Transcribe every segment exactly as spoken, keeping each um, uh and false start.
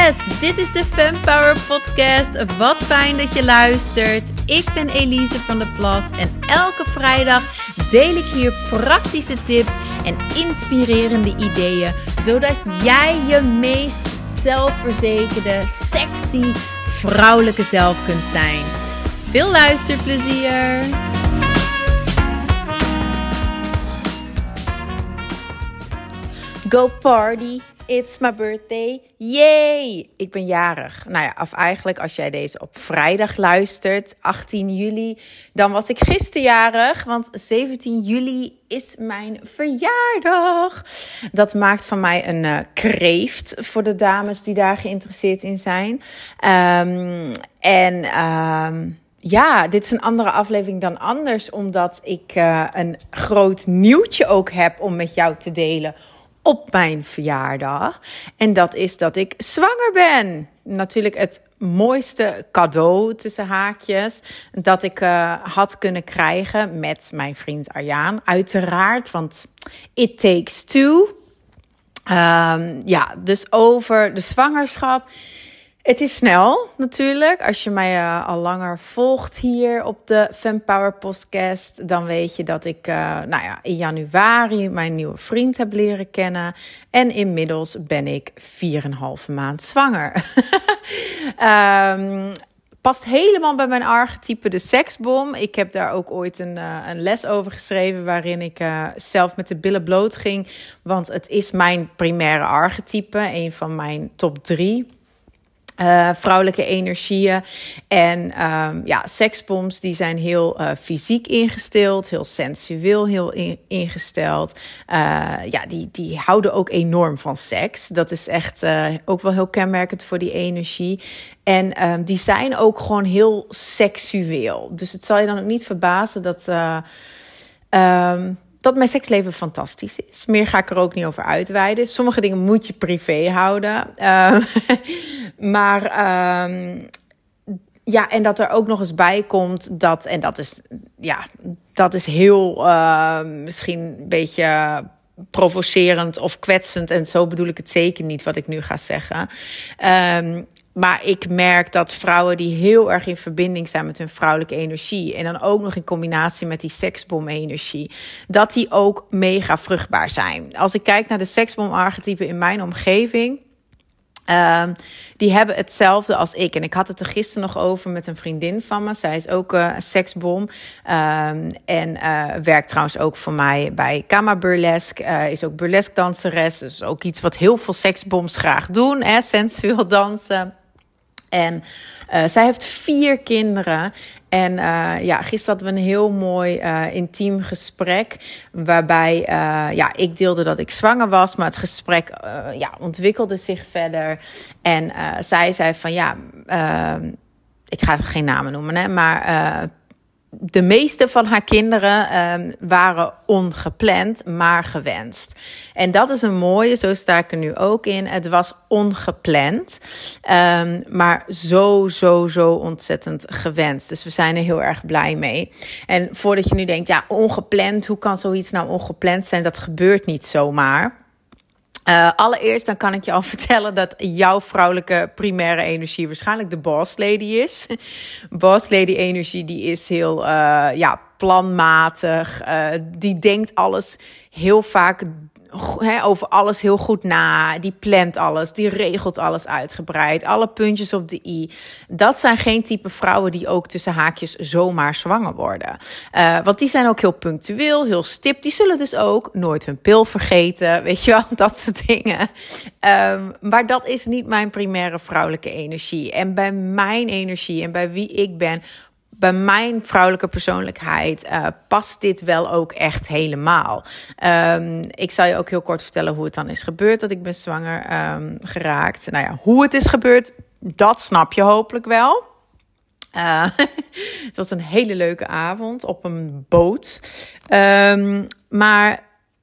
Yes, dit is de FemPower podcast. Wat fijn dat je luistert. Ik ben Elise van der Plas en elke vrijdag deel ik hier praktische tips en inspirerende ideeën, zodat jij je meest zelfverzekerde, sexy, vrouwelijke zelf kunt zijn. Veel luisterplezier! Go party! It's my birthday. Yay! Ik ben jarig. Nou ja, of eigenlijk als jij deze op vrijdag luistert, achttien juli, dan was ik gisteren jarig, want zeventien juli is mijn verjaardag. Dat maakt van mij een uh, kreeft voor de dames die daar geïnteresseerd in zijn. Um, en... Um, Ja, dit is een andere aflevering dan anders, omdat ik uh, een groot nieuwtje ook heb om met jou te delen op mijn verjaardag. En dat is dat ik zwanger ben. Natuurlijk het mooiste cadeau tussen haakjes dat ik uh, had kunnen krijgen met mijn vriend Arjaan. Uiteraard, want it takes two. Um, ja, dus over de zwangerschap. Het is snel natuurlijk. Als je mij uh, al langer volgt hier op de FemPower podcast, dan weet je dat ik uh, nou ja, in januari mijn nieuwe vriend heb leren kennen. En inmiddels ben ik vier en een halve maand zwanger. um, Past helemaal bij mijn archetype, de seksbom. Ik heb daar ook ooit een, uh, een les over geschreven waarin ik uh, zelf met de billen bloot ging. Want het is mijn primaire archetype, een van mijn top drie. Uh, vrouwelijke energieën. En um, ja, seksboms die zijn heel uh, fysiek ingesteld, heel sensueel heel in, ingesteld. Uh, ja, die, die houden ook enorm van seks. Dat is echt uh, ook wel heel kenmerkend voor die energie. En um, die zijn ook gewoon heel seksueel. Dus het zal je dan ook niet verbazen dat... Uh, um, Dat mijn seksleven fantastisch is. Meer ga ik er ook niet over uitweiden. Sommige dingen moet je privé houden. Uh, maar uh, ja, en dat er ook nog eens bij komt dat... En dat is, ja, dat is heel uh, misschien een beetje provocerend of kwetsend. En zo bedoel ik het zeker niet wat ik nu ga zeggen. Um, Maar ik merk dat vrouwen die heel erg in verbinding zijn met hun vrouwelijke energie, en dan ook nog in combinatie met die seksbom-energie, dat die ook mega vruchtbaar zijn. Als ik kijk naar de seksbom-archetypen in mijn omgeving, Um, die hebben hetzelfde als ik. En ik had het er gisteren nog over met een vriendin van me. Zij is ook uh, een seksbom. Um, en uh, werkt trouwens ook voor mij bij Kama Burlesque. Uh, is ook burlesque danseres. Dus ook iets wat heel veel seksboms graag doen. Hè? Sensueel dansen. En uh, zij heeft vier kinderen. En uh, ja, gisteren hadden we een heel mooi uh, intiem gesprek. Waarbij uh, ja, ik deelde dat ik zwanger was. Maar het gesprek uh, ja, ontwikkelde zich verder. En uh, zij zei van ja, uh, ik ga geen namen noemen, hè, maar uh, de meeste van haar kinderen um, waren ongepland, maar gewenst. En dat is een mooie, zo sta ik er nu ook in. Het was ongepland, um, maar zo, zo, zo ontzettend gewenst. Dus we zijn er heel erg blij mee. En voordat je nu denkt, ja, ongepland, hoe kan zoiets nou ongepland zijn? Dat gebeurt niet zomaar. Uh, allereerst dan kan ik je al vertellen dat jouw vrouwelijke primaire energie waarschijnlijk de boss lady is. Boss lady energie die is heel uh, ja, planmatig. Uh, die denkt alles heel vaak He, over alles heel goed na. Die plant alles, die regelt alles uitgebreid. Alle puntjes op de i. Dat zijn geen type vrouwen die ook tussen haakjes zomaar zwanger worden. Uh, want die zijn ook heel punctueel, heel stipt. Die zullen dus ook nooit hun pil vergeten. Weet je wel, dat soort dingen. Um, maar dat is niet mijn primaire vrouwelijke energie. En bij mijn energie en bij wie ik ben, bij mijn vrouwelijke persoonlijkheid uh, past dit wel ook echt helemaal. Um, ik zal je ook heel kort vertellen hoe het dan is gebeurd dat ik ben zwanger um, geraakt. Nou ja, hoe het is gebeurd, dat snap je hopelijk wel. Uh, het was een hele leuke avond op een boot. Um, maar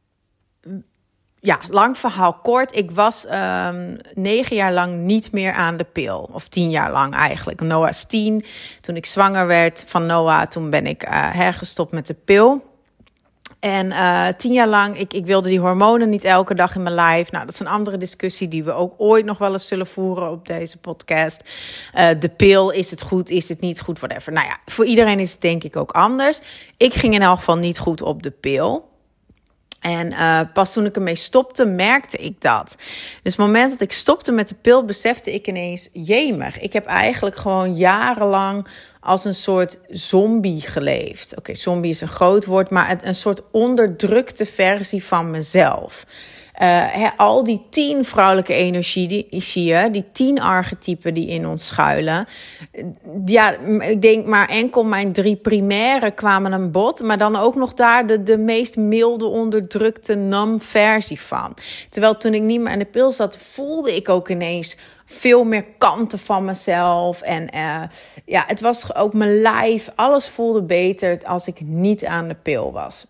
ja, lang verhaal kort. Ik was um, negen jaar lang niet meer aan de pil. Of tien jaar lang eigenlijk. Noah is tien. Toen ik zwanger werd van Noah, toen ben ik uh, hergestopt met de pil. En uh, tien jaar lang, ik, ik wilde die hormonen niet elke dag in mijn lijf. Nou, dat is een andere discussie die we ook ooit nog wel eens zullen voeren op deze podcast. Uh, de pil, is het goed, is het niet goed, whatever. Nou ja, voor iedereen is het denk ik ook anders. Ik ging in elk geval niet goed op de pil. En uh, pas toen ik ermee stopte, merkte ik dat. Dus het moment dat ik stopte met de pil, besefte ik ineens, jemig. Ik heb eigenlijk gewoon jarenlang als een soort zombie geleefd. Oké, okay, zombie is een groot woord, maar een soort onderdrukte versie van mezelf. Uh, he, al die tien vrouwelijke energieën, die tien archetypen die in ons schuilen. Ja, ik denk maar enkel mijn drie primaire kwamen aan bod. Maar dan ook nog daar de, de meest milde, onderdrukte, nam versie van. Terwijl toen ik niet meer aan de pil zat, voelde ik ook ineens veel meer kanten van mezelf. En uh, ja, het was ook mijn lijf. Alles voelde beter als ik niet aan de pil was.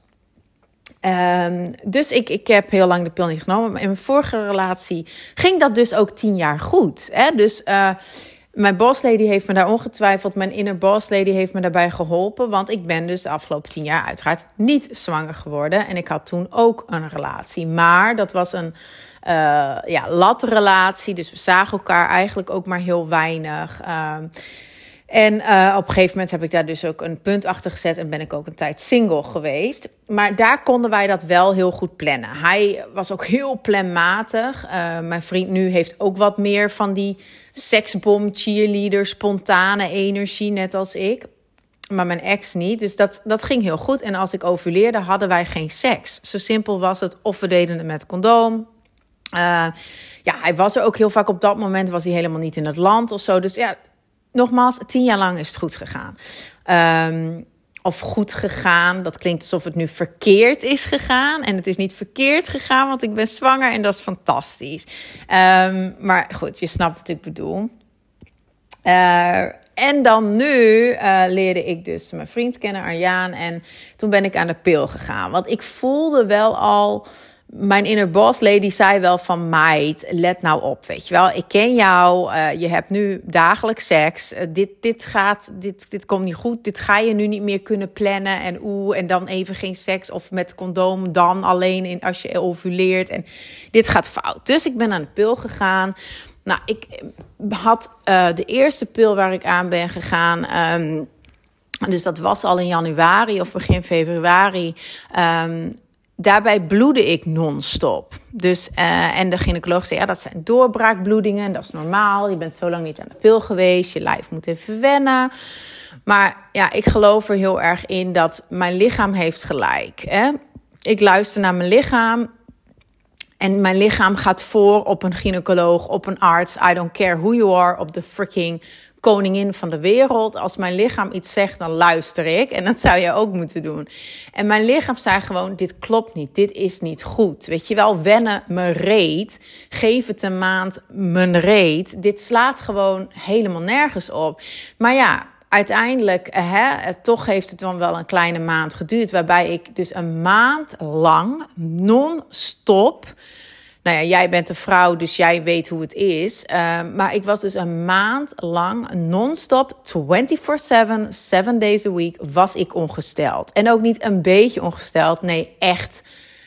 Um, dus ik, ik heb heel lang de pil niet genomen. Maar in mijn vorige relatie ging dat dus ook tien jaar goed. Hè? Dus uh, mijn bosslady heeft me daar ongetwijfeld, mijn inner bosslady heeft me daarbij geholpen. Want ik ben dus de afgelopen tien jaar uiteraard niet zwanger geworden. En ik had toen ook een relatie. Maar dat was een uh, ja, latrelatie. Dus we zagen elkaar eigenlijk ook maar heel weinig. Uh, En uh, op een gegeven moment heb ik daar dus ook een punt achter gezet en ben ik ook een tijd single geweest. Maar daar konden wij dat wel heel goed plannen. Hij was ook heel planmatig. Uh, mijn vriend nu heeft ook wat meer van die seksbom, cheerleader, spontane energie, net als ik. Maar mijn ex niet, dus dat, dat ging heel goed. En als ik ovuleerde, hadden wij geen seks. Zo simpel was het, of we deden het met condoom. Uh, ja, hij was er ook heel vaak op dat moment, was hij helemaal niet in het land of zo. Dus ja, nogmaals, tien jaar lang is het goed gegaan. Um, of goed gegaan, dat klinkt alsof het nu verkeerd is gegaan. En het is niet verkeerd gegaan, want ik ben zwanger en dat is fantastisch. Um, maar goed, je snapt wat ik bedoel. Uh, en dan nu uh, leerde ik dus mijn vriend kennen, Arjaan. En toen ben ik aan de pil gegaan. Want ik voelde wel al, mijn inner boss lady zei wel van, meid, let nou op, weet je wel. Ik ken jou, uh, je hebt nu dagelijks seks. Uh, dit, dit gaat, dit, dit komt niet goed. Dit ga je nu niet meer kunnen plannen. En oeh, en dan even geen seks of met condoom, dan alleen in, als je ovuleert. En dit gaat fout. Dus ik ben aan de pil gegaan. Nou, ik had uh, de eerste pil waar ik aan ben gegaan. Um, dus dat was al in januari of begin februari. Um, daarbij bloedde ik non-stop. Dus, uh, en de gynaecoloog zei, ja, dat zijn doorbraakbloedingen. Dat is normaal. Je bent zo lang niet aan de pil geweest. Je lijf moet even wennen. Maar ja, ik geloof er heel erg in dat mijn lichaam heeft gelijk. Hè? Ik luister naar mijn lichaam. En mijn lichaam gaat voor op een gynaecoloog, op een arts. I don't care who you are, op de freaking koningin van de wereld. Als mijn lichaam iets zegt, dan luister ik. En dat zou je ook moeten doen. En mijn lichaam zei gewoon, dit klopt niet. Dit is niet goed. Weet je wel, wennen mijn reet. Geef het een maand mijn reet. Dit slaat gewoon helemaal nergens op. Maar ja, uiteindelijk, hè, toch heeft het dan wel een kleine maand geduurd. Waarbij ik dus een maand lang non-stop. Nou ja, jij bent een vrouw, dus jij weet hoe het is. Uh, maar ik was dus een maand lang non-stop, vierentwintig zeven, seven days a week, was ik ongesteld. En ook niet een beetje ongesteld, nee, echt.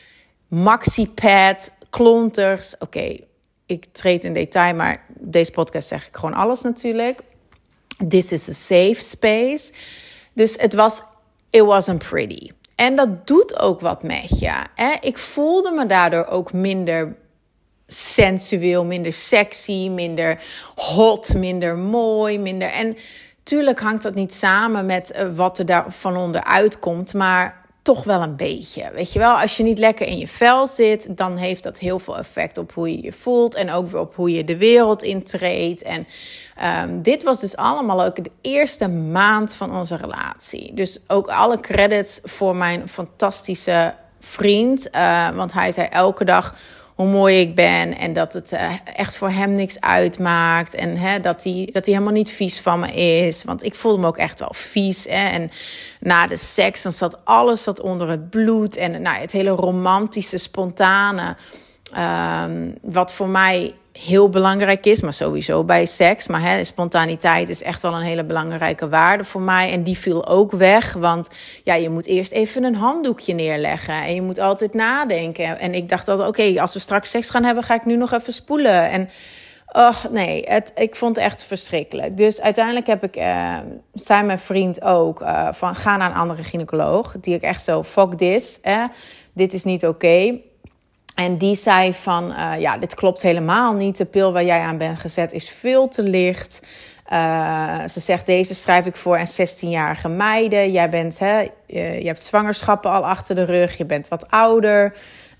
Maxi-pad, klonters. Oké, okay, ik treed in detail, maar deze podcast zeg ik gewoon alles natuurlijk. This is a safe space. Dus het was, it wasn't pretty. En dat doet ook wat met je. Hè? Ik voelde me daardoor ook minder sensueel, minder sexy, minder hot, minder mooi, minder. En tuurlijk hangt dat niet samen met uh, wat er daar van onderuit komt, maar toch wel een beetje. Weet je wel, als je niet lekker in je vel zit, dan heeft dat heel veel effect op hoe je je voelt en ook weer op hoe je de wereld intreedt. En um, dit was dus allemaal ook de eerste maand van onze relatie. Dus ook alle credits voor mijn fantastische vriend, uh, want hij zei elke dag hoe mooi ik ben en dat het uh, echt voor hem niks uitmaakt. En hè, dat hij dat hij helemaal niet vies van me is. Want ik voelde me ook echt wel vies. Hè? En na de seks, dan zat alles zat onder het bloed. En nou, het hele romantische, spontane, um, wat voor mij heel belangrijk is, maar sowieso bij seks. Maar hè, spontaniteit is echt wel een hele belangrijke waarde voor mij. En die viel ook weg, want ja, je moet eerst even een handdoekje neerleggen. En je moet altijd nadenken. En ik dacht altijd, oké, okay, als we straks seks gaan hebben, ga ik nu nog even spoelen. En oh, nee, het, ik vond het echt verschrikkelijk. Dus uiteindelijk heb ik, uh, zei mijn vriend ook, uh, van ga naar een andere gynaecoloog. Die ik echt zo, fuck this, eh? Dit is niet oké. Okay. En die zei van, uh, ja, dit klopt helemaal niet. De pil waar jij aan bent gezet is veel te licht. Uh, ze zegt, deze schrijf ik voor aan zestienjarige meiden. Jij bent, hè, je, je hebt zwangerschappen al achter de rug. Je bent wat ouder.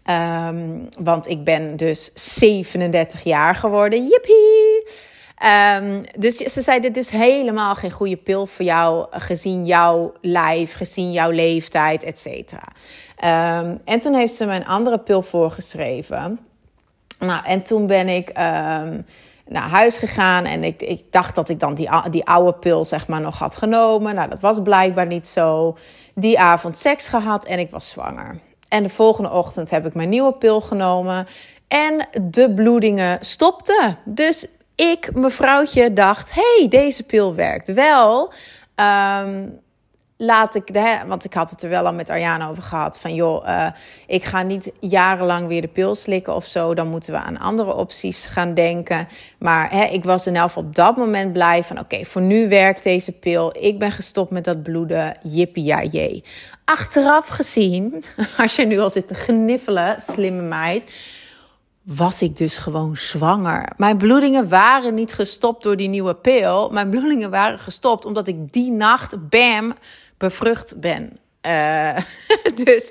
Um, want ik ben dus zevenendertig jaar geworden. Yippie! Um, dus ze zei, dit is helemaal geen goede pil voor jou, gezien jouw lijf, gezien jouw leeftijd, et cetera. Um, en toen heeft ze me een andere pil voorgeschreven. Nou, en toen ben ik um, naar huis gegaan en ik, ik dacht dat ik dan die, die oude pil zeg maar nog had genomen. Nou, dat was blijkbaar niet zo. Die avond seks gehad en ik was zwanger. En de volgende ochtend heb ik mijn nieuwe pil genomen en de bloedingen stopten. Dus ik, mevrouwtje, dacht, hey, deze pil werkt wel. Um, laat ik, de, want ik had het er wel al met Ariane over gehad. Van joh, uh, ik ga niet jarenlang weer de pil slikken of zo. Dan moeten we aan andere opties gaan denken. Maar hè, ik was in elk geval op dat moment blij van oké, okay, voor nu werkt deze pil. Ik ben gestopt met dat bloeden. Jippie ja jee. Achteraf gezien, als je nu al zit te gniffelen, slimme meid, was ik dus gewoon zwanger. Mijn bloedingen waren niet gestopt door die nieuwe pil. Mijn bloedingen waren gestopt omdat ik die nacht, bam, bevrucht ben. Uh, dus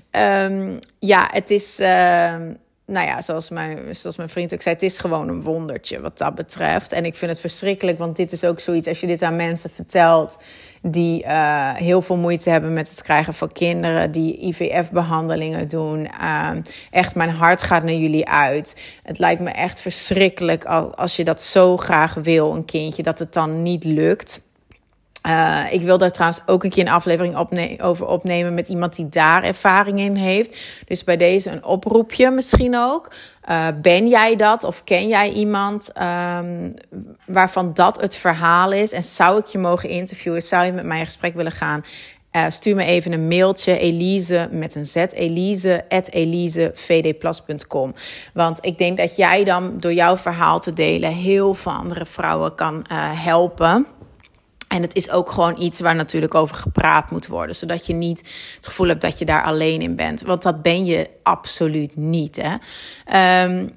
um, ja, het is, uh, nou ja, zoals mijn, zoals mijn vriend ook zei, het is gewoon een wondertje wat dat betreft. En ik vind het verschrikkelijk, want dit is ook zoiets, als je dit aan mensen vertelt die uh, heel veel moeite hebben met het krijgen van kinderen, die I V F-behandelingen doen. Uh, echt, mijn hart gaat naar jullie uit. Het lijkt me echt verschrikkelijk als je dat zo graag wil, een kindje, dat het dan niet lukt. Uh, ik wil daar trouwens ook een keer een aflevering opne- over opnemen met iemand die daar ervaring in heeft. Dus bij deze een oproepje misschien ook. Uh, ben jij dat of ken jij iemand um, waarvan dat het verhaal is? En zou ik je mogen interviewen? Zou je met mij in gesprek willen gaan? Uh, stuur me even een mailtje, Elise met een Z, Elise at elise v d plus punt com. Want ik denk dat jij dan door jouw verhaal te delen heel veel andere vrouwen kan uh, helpen. En het is ook gewoon iets waar natuurlijk over gepraat moet worden. Zodat je niet het gevoel hebt dat je daar alleen in bent. Want dat ben je absoluut niet. Hè? Um,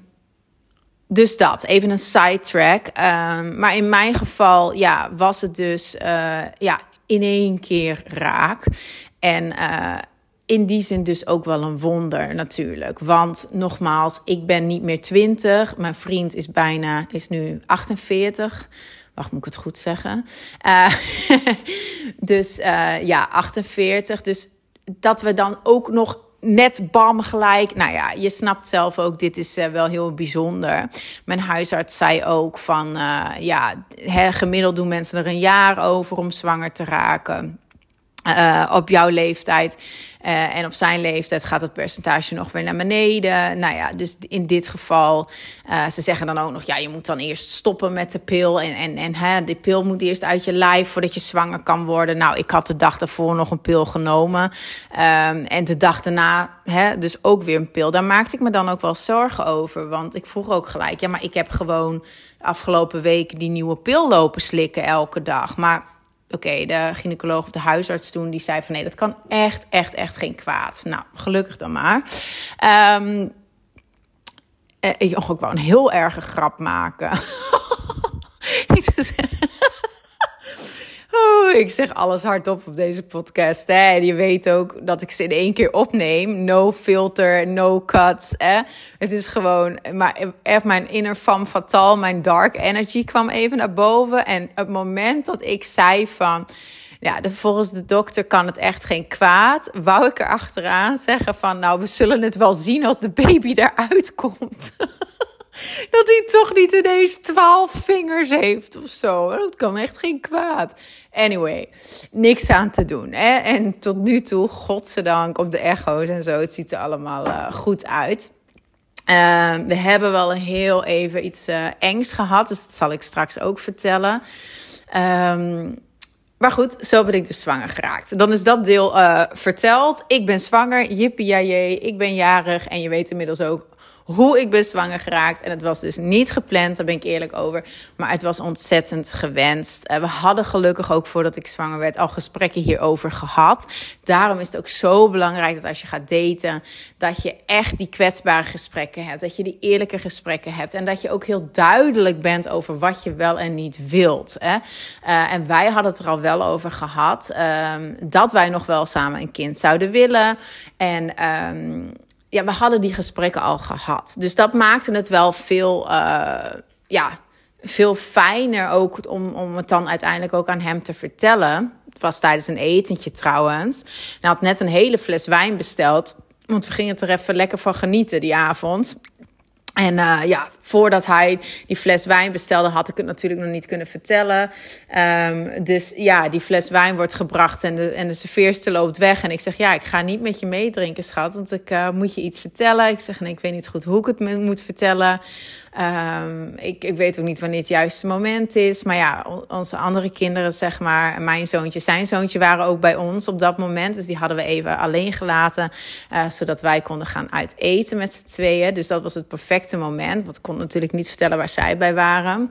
dus dat, even een sidetrack. Um, maar in mijn geval ja, was het dus uh, ja, in één keer raak. En uh, in die zin dus ook wel een wonder natuurlijk. Want nogmaals, ik ben niet meer twintig. Mijn vriend is bijna, is nu achtenveertig. Wacht, moet ik het goed zeggen? Uh, dus uh, ja, achtenveertig. Dus dat we dan ook nog net bam gelijk. Nou ja, je snapt zelf ook, dit is uh, wel heel bijzonder. Mijn huisarts zei ook van, uh, ja, hè, gemiddeld doen mensen er een jaar over om zwanger te raken. Uh, op jouw leeftijd uh, en op zijn leeftijd gaat het percentage nog weer naar beneden. Nou ja, dus in dit geval, uh, ze zeggen dan ook nog, ja, je moet dan eerst stoppen met de pil. En, en, en hè, die pil moet eerst uit je lijf voordat je zwanger kan worden. Nou, ik had de dag daarvoor nog een pil genomen. Um, en de dag daarna, hè, dus ook weer een pil. Daar maakte ik me dan ook wel zorgen over. Want ik vroeg ook gelijk, ja, maar ik heb gewoon de afgelopen weken die nieuwe pil lopen slikken elke dag. Maar Oké, okay, de gynaecoloog of de huisarts toen, die zei van nee, dat kan echt, echt, echt geen kwaad. Nou, gelukkig dan maar. Um, eh, ik mag ook wel een heel erge grap maken. Oh, ik zeg alles hardop op deze podcast. Hè. En je weet ook dat ik ze in één keer opneem. No filter, no cuts. Hè. Het is gewoon, maar echt mijn inner femme fatale, mijn dark energy kwam even naar boven. En op het moment dat ik zei van, ja, de, volgens de dokter kan het echt geen kwaad, wou ik er achteraan zeggen van, nou, we zullen het wel zien als de baby eruit komt. Dat hij toch niet ineens twaalf vingers heeft of zo. Dat kan echt geen kwaad. Anyway, niks aan te doen. Hè? En tot nu toe, godzijdank, op de echo's en zo, het ziet er allemaal uh, goed uit. Uh, we hebben wel heel even iets uh, engs gehad, dus dat zal ik straks ook vertellen. Um, maar goed, zo ben ik dus zwanger geraakt. Dan is dat deel uh, verteld. Ik ben zwanger, jippie jajee, ik ben jarig en je weet inmiddels ook hoe ik ben zwanger geraakt. En het was dus niet gepland, daar ben ik eerlijk over. Maar het was ontzettend gewenst. Uh, we hadden gelukkig ook voordat ik zwanger werd al gesprekken hierover gehad. Daarom is het ook zo belangrijk dat als je gaat daten, dat je echt die kwetsbare gesprekken hebt. Dat je die eerlijke gesprekken hebt. En dat je ook heel duidelijk bent over wat je wel en niet wilt. Hè? Uh, en wij hadden het er al wel over gehad. Um, dat wij nog wel samen een kind zouden willen. En Um, Ja, we hadden die gesprekken al gehad. Dus dat maakte het wel veel, uh, ja, veel fijner ook om, om het dan uiteindelijk ook aan hem te vertellen. Het was tijdens een etentje trouwens. Hij had net een hele fles wijn besteld, want we gingen er even lekker van genieten die avond. En uh, ja, voordat hij die fles wijn bestelde, had ik het natuurlijk nog niet kunnen vertellen. Um, dus ja, die fles wijn wordt gebracht en de, en de serveerster loopt weg. En ik zeg, ja, ik ga niet met je meedrinken, schat, want ik uh, moet je iets vertellen. Ik zeg, nee, ik weet niet goed hoe ik het me moet vertellen. Um, ik, ik weet ook niet wanneer het juiste moment is. Maar ja, onze andere kinderen, zeg maar, mijn zoontje, zijn zoontje, waren ook bij ons op dat moment. Dus die hadden we even alleen gelaten, uh, zodat wij konden gaan uiteten met z'n tweeën. Dus dat was het perfecte moment, want ik kon natuurlijk niet vertellen waar zij bij waren.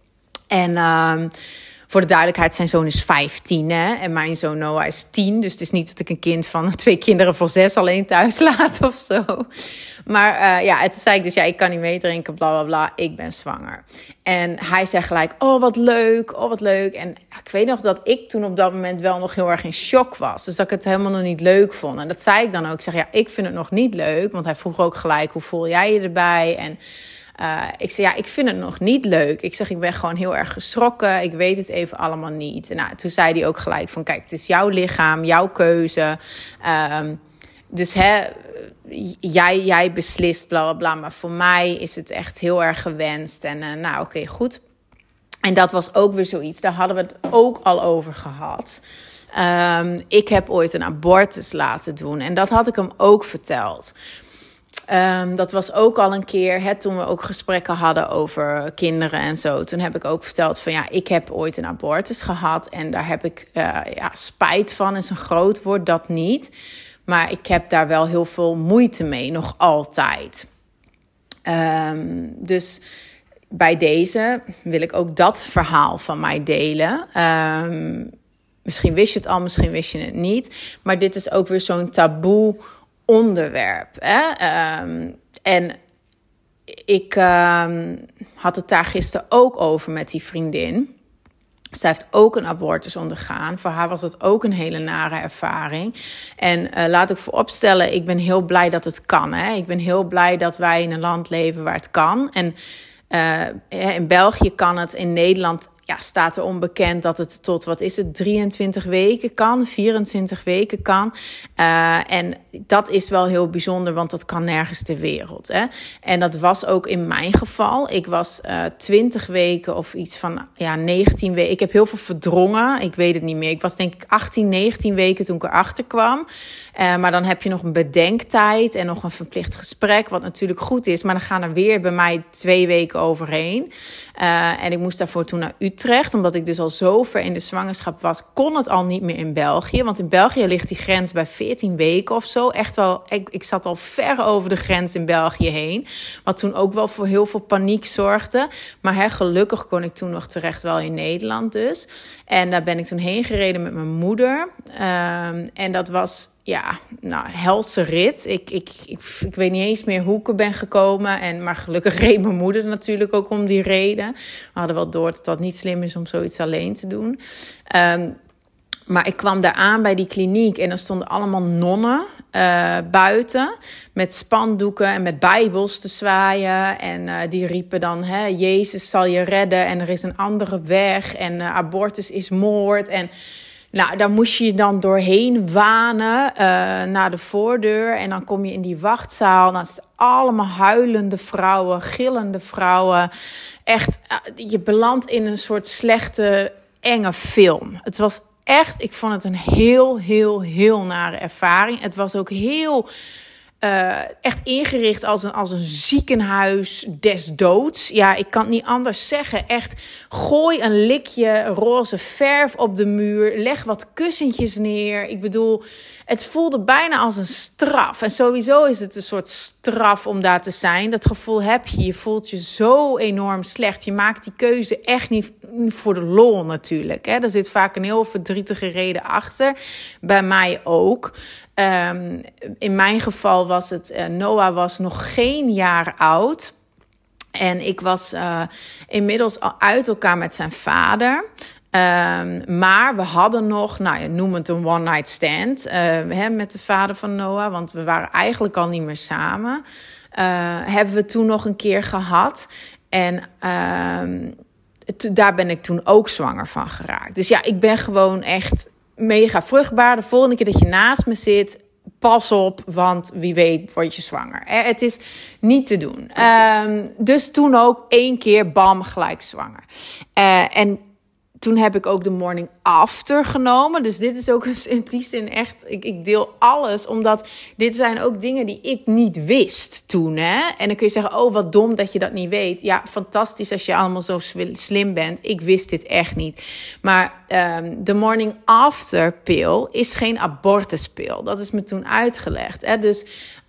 En Um, voor de duidelijkheid, zijn zoon is vijftien, hè? En mijn zoon Noah is tien. Dus het is niet dat ik een kind van twee kinderen van zes alleen thuis laat of zo. Maar uh, ja, en toen zei ik dus, ja, ik kan niet meedrinken, bla, bla, bla. Ik ben zwanger. En hij zei gelijk, oh, wat leuk, oh, wat leuk. En ik weet nog dat ik toen op dat moment wel nog heel erg in shock was. Dus dat ik het helemaal nog niet leuk vond. En dat zei ik dan ook. Ik zeg, ja, ik vind het nog niet leuk. Want hij vroeg ook gelijk, hoe voel jij je erbij? En Uh, ik zei, ja, ik vind het nog niet leuk. Ik zeg, ik ben gewoon heel erg geschrokken. Ik weet het even allemaal niet. En nou, toen zei hij ook gelijk van, kijk, het is jouw lichaam, jouw keuze. Um, dus hè, jij, jij beslist, bla, bla, bla. Maar voor mij is het echt heel erg gewenst. En uh, nou, oké, okay, goed. En dat was ook weer zoiets. Daar hadden we het ook al over gehad. Um, ik heb ooit een abortus laten doen. En dat had ik hem ook verteld. Um, dat was ook al een keer, hè, toen we ook gesprekken hadden over kinderen en zo. Toen heb ik ook verteld van, ja, ik heb ooit een abortus gehad. En daar heb ik uh, ja, spijt van, is een groot woord, dat niet. Maar ik heb daar wel heel veel moeite mee, nog altijd. Um, dus bij deze wil ik ook dat verhaal van mij delen. Um, misschien wist je het al, misschien wist je het niet. Maar dit is ook weer zo'n taboe onderwerp. Hè? Um, en ik um, had het daar gisteren ook over met die vriendin. Zij heeft ook een abortus ondergaan. Voor haar was het ook een hele nare ervaring. En uh, laat ik vooropstellen, ik ben heel blij dat het kan. Hè? Ik ben heel blij dat wij in een land leven waar het kan. En uh, in België kan het, in Nederland ja, staat er onbekend dat het tot, wat is het, drieëntwintig weken kan, vierentwintig weken kan. Uh, en dat is wel heel bijzonder, want dat kan nergens ter wereld. Hè? En dat was ook in mijn geval. Ik was uh, twintig weken of iets van ja, negentien weken. Ik heb heel veel verdrongen, ik weet het niet meer. Ik was denk ik achttien, negentien weken toen ik erachter kwam. Uh, maar dan heb je nog een bedenktijd en nog een verplicht gesprek, wat natuurlijk goed is. Maar dan gaan er weer bij mij twee weken overheen. Uh, en ik moest daarvoor toen naar Utrecht, omdat ik dus al zo ver in de zwangerschap was, kon het al niet meer in België. Want in België ligt die grens bij veertien weken of zo. Echt wel, ik, ik zat al ver over de grens in België heen. Wat toen ook wel voor heel veel paniek zorgde. Maar hè, gelukkig kon ik toen nog terecht wel in Nederland dus. En daar ben ik toen heen gereden met mijn moeder. Um, en dat was ja, nou, helse rit. Ik, ik, ik, ik weet niet eens meer hoe ik er ben gekomen. En, maar gelukkig reed mijn moeder natuurlijk ook om die reden. We hadden wel door dat dat niet slim is om zoiets alleen te doen. Um, maar ik kwam daar aan bij die kliniek en er stonden allemaal nonnen uh, buiten met spandoeken en met bijbels te zwaaien. En uh, die riepen dan, hè, Jezus zal je redden en er is een andere weg en uh, abortus is moord. En nou, daar moest je je dan doorheen wanen uh, naar de voordeur. En dan kom je in die wachtzaal. Dan is het allemaal huilende vrouwen, gillende vrouwen. Echt, uh, je belandt in een soort slechte, enge film. Het was echt, ik vond het een heel, heel, heel nare ervaring. Het was ook heel Uh, echt ingericht als een, als een ziekenhuis des doods. Ja, ik kan het niet anders zeggen. Echt, gooi een likje roze verf op de muur. Leg wat kussentjes neer. Ik bedoel, het voelde bijna als een straf. En sowieso is het een soort straf om daar te zijn. Dat gevoel heb je. Je voelt je zo enorm slecht. Je maakt die keuze echt niet voor de lol natuurlijk. Hè. Er zit vaak een heel verdrietige reden achter. Bij mij ook. Um, in mijn geval was het, uh, Noah was nog geen jaar oud. En ik was uh, inmiddels al uit elkaar met zijn vader. Um, maar we hadden nog, nou ja, noem het een one night stand. Uh, hè, met de vader van Noah, want we waren eigenlijk al niet meer samen. Uh, hebben we toen nog een keer gehad. En uh, t- daar ben ik toen ook zwanger van geraakt. Dus ja, ik ben gewoon echt mega vruchtbaar. De volgende keer dat je naast me zit, pas op, want wie weet word je zwanger. Het is niet te doen. Um, dus toen ook één keer, bam, gelijk zwanger. Uh, en toen heb ik ook de morning after genomen. Dus dit is ook in die zin echt, ik, ik deel alles. Omdat dit zijn ook dingen die ik niet wist toen. Hè? En dan kun je zeggen, oh wat dom dat je dat niet weet. Ja, fantastisch als je allemaal zo slim bent. Ik wist dit echt niet. Maar um, de morning after pill is geen abortuspil. Dat is me toen uitgelegd. Hè? Dus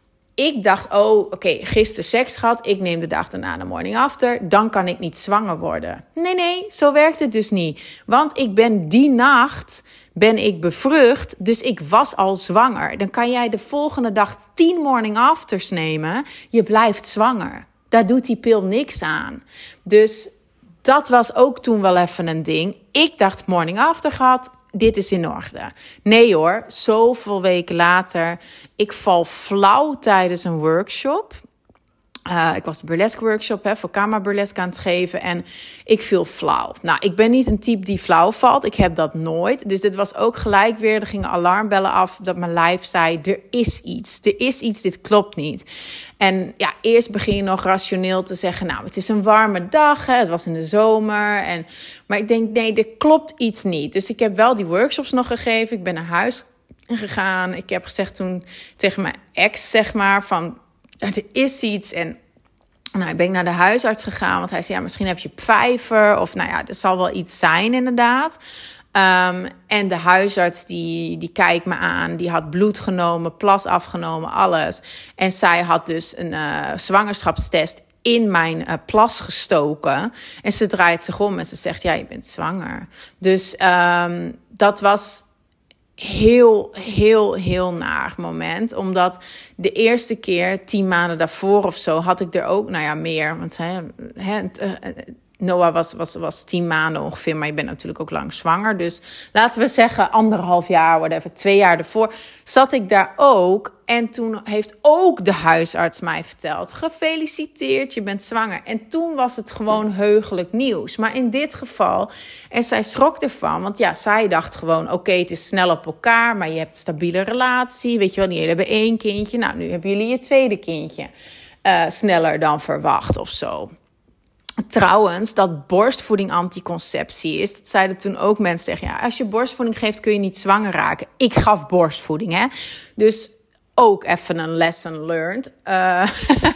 ik dacht, oh, oké, okay, gisteren seks gehad. Ik neem de dag daarna de morning after. Dan kan ik niet zwanger worden. Nee, nee, zo werkt het dus niet. Want ik ben die nacht, ben ik bevrucht. Dus ik was al zwanger. Dan kan jij de volgende dag tien morning afters nemen. Je blijft zwanger. Daar doet die pil niks aan. Dus dat was ook toen wel even een ding. Ik dacht morning after gehad. Dit is in orde. Nee hoor, zoveel weken later. Ik val flauw tijdens een workshop. Uh, ik was de burlesque workshop hè, voor kamerburlesque aan het geven. En ik viel flauw. Nou, ik ben niet een type die flauw valt. Ik heb dat nooit. Dus dit was ook gelijk weer. Er gingen alarmbellen af dat mijn lijf zei, er is iets. Er is iets, dit klopt niet. En ja, eerst begin je nog rationeel te zeggen, nou, het is een warme dag. Hè, het was in de zomer. En, maar ik denk, nee, er klopt iets niet. Dus ik heb wel die workshops nog gegeven. Ik ben naar huis gegaan. Ik heb gezegd toen tegen mijn ex, zeg maar, van er is iets. En nou, ben ik naar de huisarts gegaan. Want hij zei, ja, misschien heb je vijver. Of nou ja, er zal wel iets zijn inderdaad. Um, en de huisarts die, die kijkt me aan. Die had bloed genomen, plas afgenomen, alles. En zij had dus een uh, zwangerschapstest in mijn uh, plas gestoken. En ze draait zich om en ze zegt, ja, je bent zwanger. Dus um, dat was heel, heel, heel naar moment. Omdat de eerste keer, tien maanden daarvoor of zo, had ik er ook, nou ja, meer. Want hè, hè, Noah was, was, was tien maanden ongeveer, maar je bent natuurlijk ook lang zwanger. Dus laten we zeggen anderhalf jaar, whatever, twee jaar ervoor, zat ik daar ook. En toen heeft ook de huisarts mij verteld, gefeliciteerd, je bent zwanger. En toen was het gewoon heugelijk nieuws. Maar in dit geval, en zij schrok ervan, want ja, zij dacht gewoon, oké, okay, het is snel op elkaar, maar je hebt een stabiele relatie, weet je wel, jullie hebben één kindje. Nou, nu hebben jullie je tweede kindje. Uh, sneller dan verwacht of zo. Trouwens, dat borstvoeding anticonceptie is, dat zeiden toen ook mensen tegen, ja, als je borstvoeding geeft kun je niet zwanger raken. Ik gaf borstvoeding, hè. Dus ook even een lesson learned. Uh,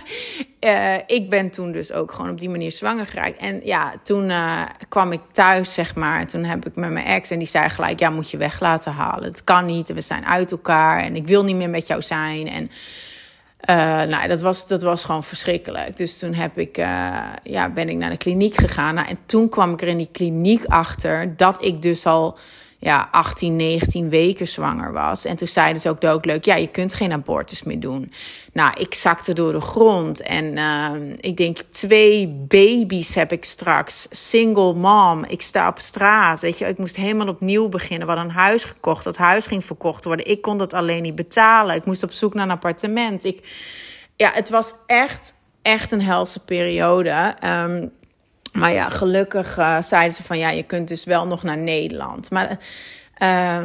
uh, ik ben toen dus ook gewoon op die manier zwanger geraakt. En ja, toen uh, kwam ik thuis, zeg maar. Toen heb ik met mijn ex en die zei gelijk, ja, moet je weg laten halen. Het kan niet, we zijn uit elkaar en ik wil niet meer met jou zijn. En Uh, nou, dat was, dat was gewoon verschrikkelijk. Dus toen heb ik, uh, ja, ben ik naar de kliniek gegaan. Nou, en toen kwam ik er in die kliniek achter dat ik dus al ja, achttien, negentien weken zwanger was. En toen zeiden ze ook doodleuk, ja, je kunt geen abortus meer doen. Nou, ik zakte door de grond. En uh, ik denk, twee baby's heb ik straks. Single mom. Ik sta op straat. Weet je, ik moest helemaal opnieuw beginnen. We hadden een huis gekocht. Dat huis ging verkocht worden. Ik kon dat alleen niet betalen. Ik moest op zoek naar een appartement. Ik, ja, het was echt, echt een helse periode. Um, Maar ja, gelukkig uh, zeiden ze van, ja, je kunt dus wel nog naar Nederland. Maar uh,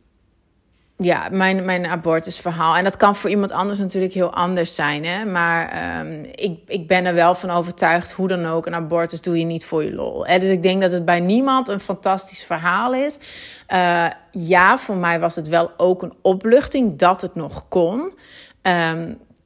ja, mijn, mijn abortusverhaal. En dat kan voor iemand anders natuurlijk heel anders zijn. Hè? Maar um, ik, ik ben er wel van overtuigd, hoe dan ook, een abortus doe je niet voor je lol. Hè? Dus ik denk dat het bij niemand een fantastisch verhaal is. Uh, ja, voor mij was het wel ook een opluchting dat het nog kon. Um,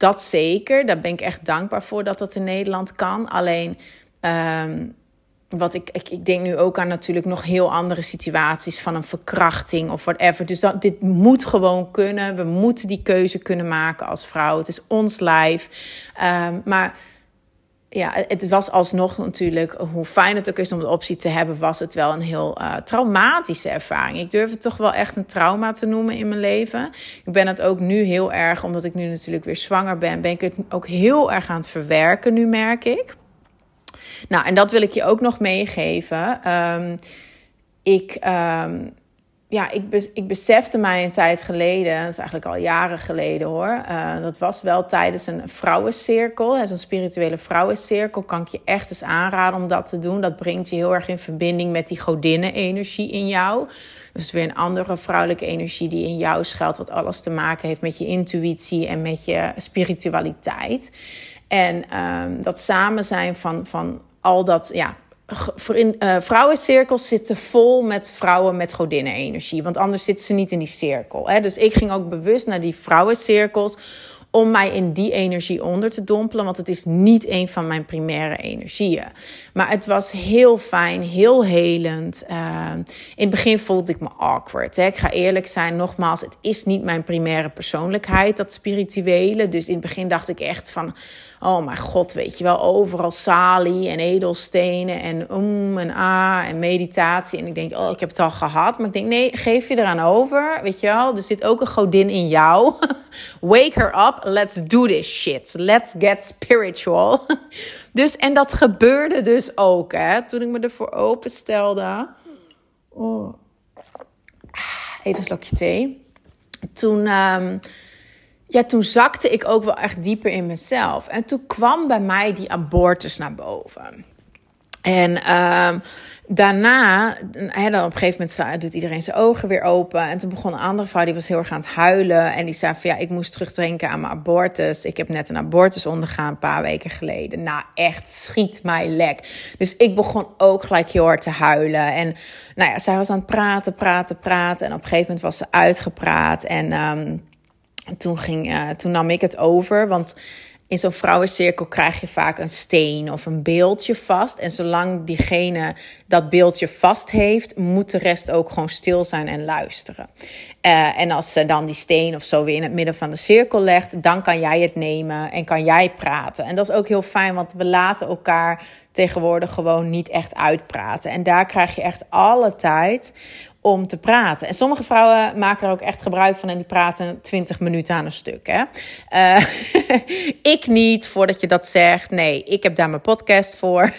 dat zeker. Daar ben ik echt dankbaar voor dat dat in Nederland kan. Alleen, um, wat ik, ik, ik denk nu ook aan natuurlijk nog heel andere situaties van een verkrachting of whatever. Dus dat, dit moet gewoon kunnen. We moeten die keuze kunnen maken als vrouw. Het is ons lijf. Um, maar ja, het was alsnog natuurlijk, hoe fijn het ook is om de optie te hebben, was het wel een heel uh, traumatische ervaring. Ik durf het toch wel echt een trauma te noemen in mijn leven. Ik ben het ook nu heel erg, omdat ik nu natuurlijk weer zwanger ben, ben ik het ook heel erg aan het verwerken nu, merk ik. Nou, en dat wil ik je ook nog meegeven. Um, ik... Um, Ja, ik, bes- ik besefte mij een tijd geleden, dat is eigenlijk al jaren geleden hoor. Uh, dat was wel tijdens een vrouwencirkel, zo'n spirituele vrouwencirkel. Kan ik je echt eens aanraden om dat te doen. Dat brengt je heel erg in verbinding met die godinnen-energie in jou. Dus weer een andere vrouwelijke energie die in jou schuilt, wat alles te maken heeft met je intuïtie en met je spiritualiteit. En um, dat samen zijn van, van al dat, ja... Uh, vrouwencirkels zitten vol met vrouwen met godinnenenergie. Want anders zitten ze niet in die cirkel. Hè? Dus ik ging ook bewust naar die vrouwencirkels om mij in die energie onder te dompelen. Want het is niet een van mijn primaire energieën. Maar het was heel fijn, heel helend. Uh, in het begin voelde ik me awkward. Hè? Ik ga eerlijk zijn, nogmaals, het is niet mijn primaire persoonlijkheid, dat spirituele. Dus in het begin dacht ik echt van, oh mijn god, weet je wel, overal salie en edelstenen en um en ah en meditatie. En ik denk, oh, ik heb het al gehad. Maar ik denk, nee, geef je eraan over, weet je wel. Er zit ook een godin in jou. Wake her up, let's do this shit. Let's get spiritual. Dus, en dat gebeurde dus ook, hè. Toen ik me ervoor openstelde. Oh. Even een slokje thee. Toen... Um, Ja, toen zakte ik ook wel echt dieper in mezelf. En toen kwam bij mij die abortus naar boven. En uh, daarna, hè, dan op een gegeven moment doet iedereen zijn ogen weer open. En toen begon een andere vrouw, die was heel erg aan het huilen. En die zei van, ja, ik moest terugdenken aan mijn abortus. Ik heb net een abortus ondergaan een paar weken geleden. Nou, echt, schiet mij lek. Dus ik begon ook gelijk heel hard te huilen. En nou ja, zij was aan het praten, praten, praten. En op een gegeven moment was ze uitgepraat. En... Um, En toen, ging, uh, toen nam ik het over, want in zo'n vrouwencirkel krijg je vaak een steen of een beeldje vast. En zolang diegene dat beeldje vast heeft, moet de rest ook gewoon stil zijn en luisteren. Uh, en als ze dan die steen of zo weer in het midden van de cirkel legt, dan kan jij het nemen en kan jij praten. En dat is ook heel fijn, want we laten elkaar tegenwoordig gewoon niet echt uitpraten. En daar krijg je echt alle tijd om te praten. En sommige vrouwen maken er ook echt gebruik van en die praten twintig minuten aan een stuk. Hè? Uh, ik niet, voordat je dat zegt. Nee, ik heb daar mijn podcast voor.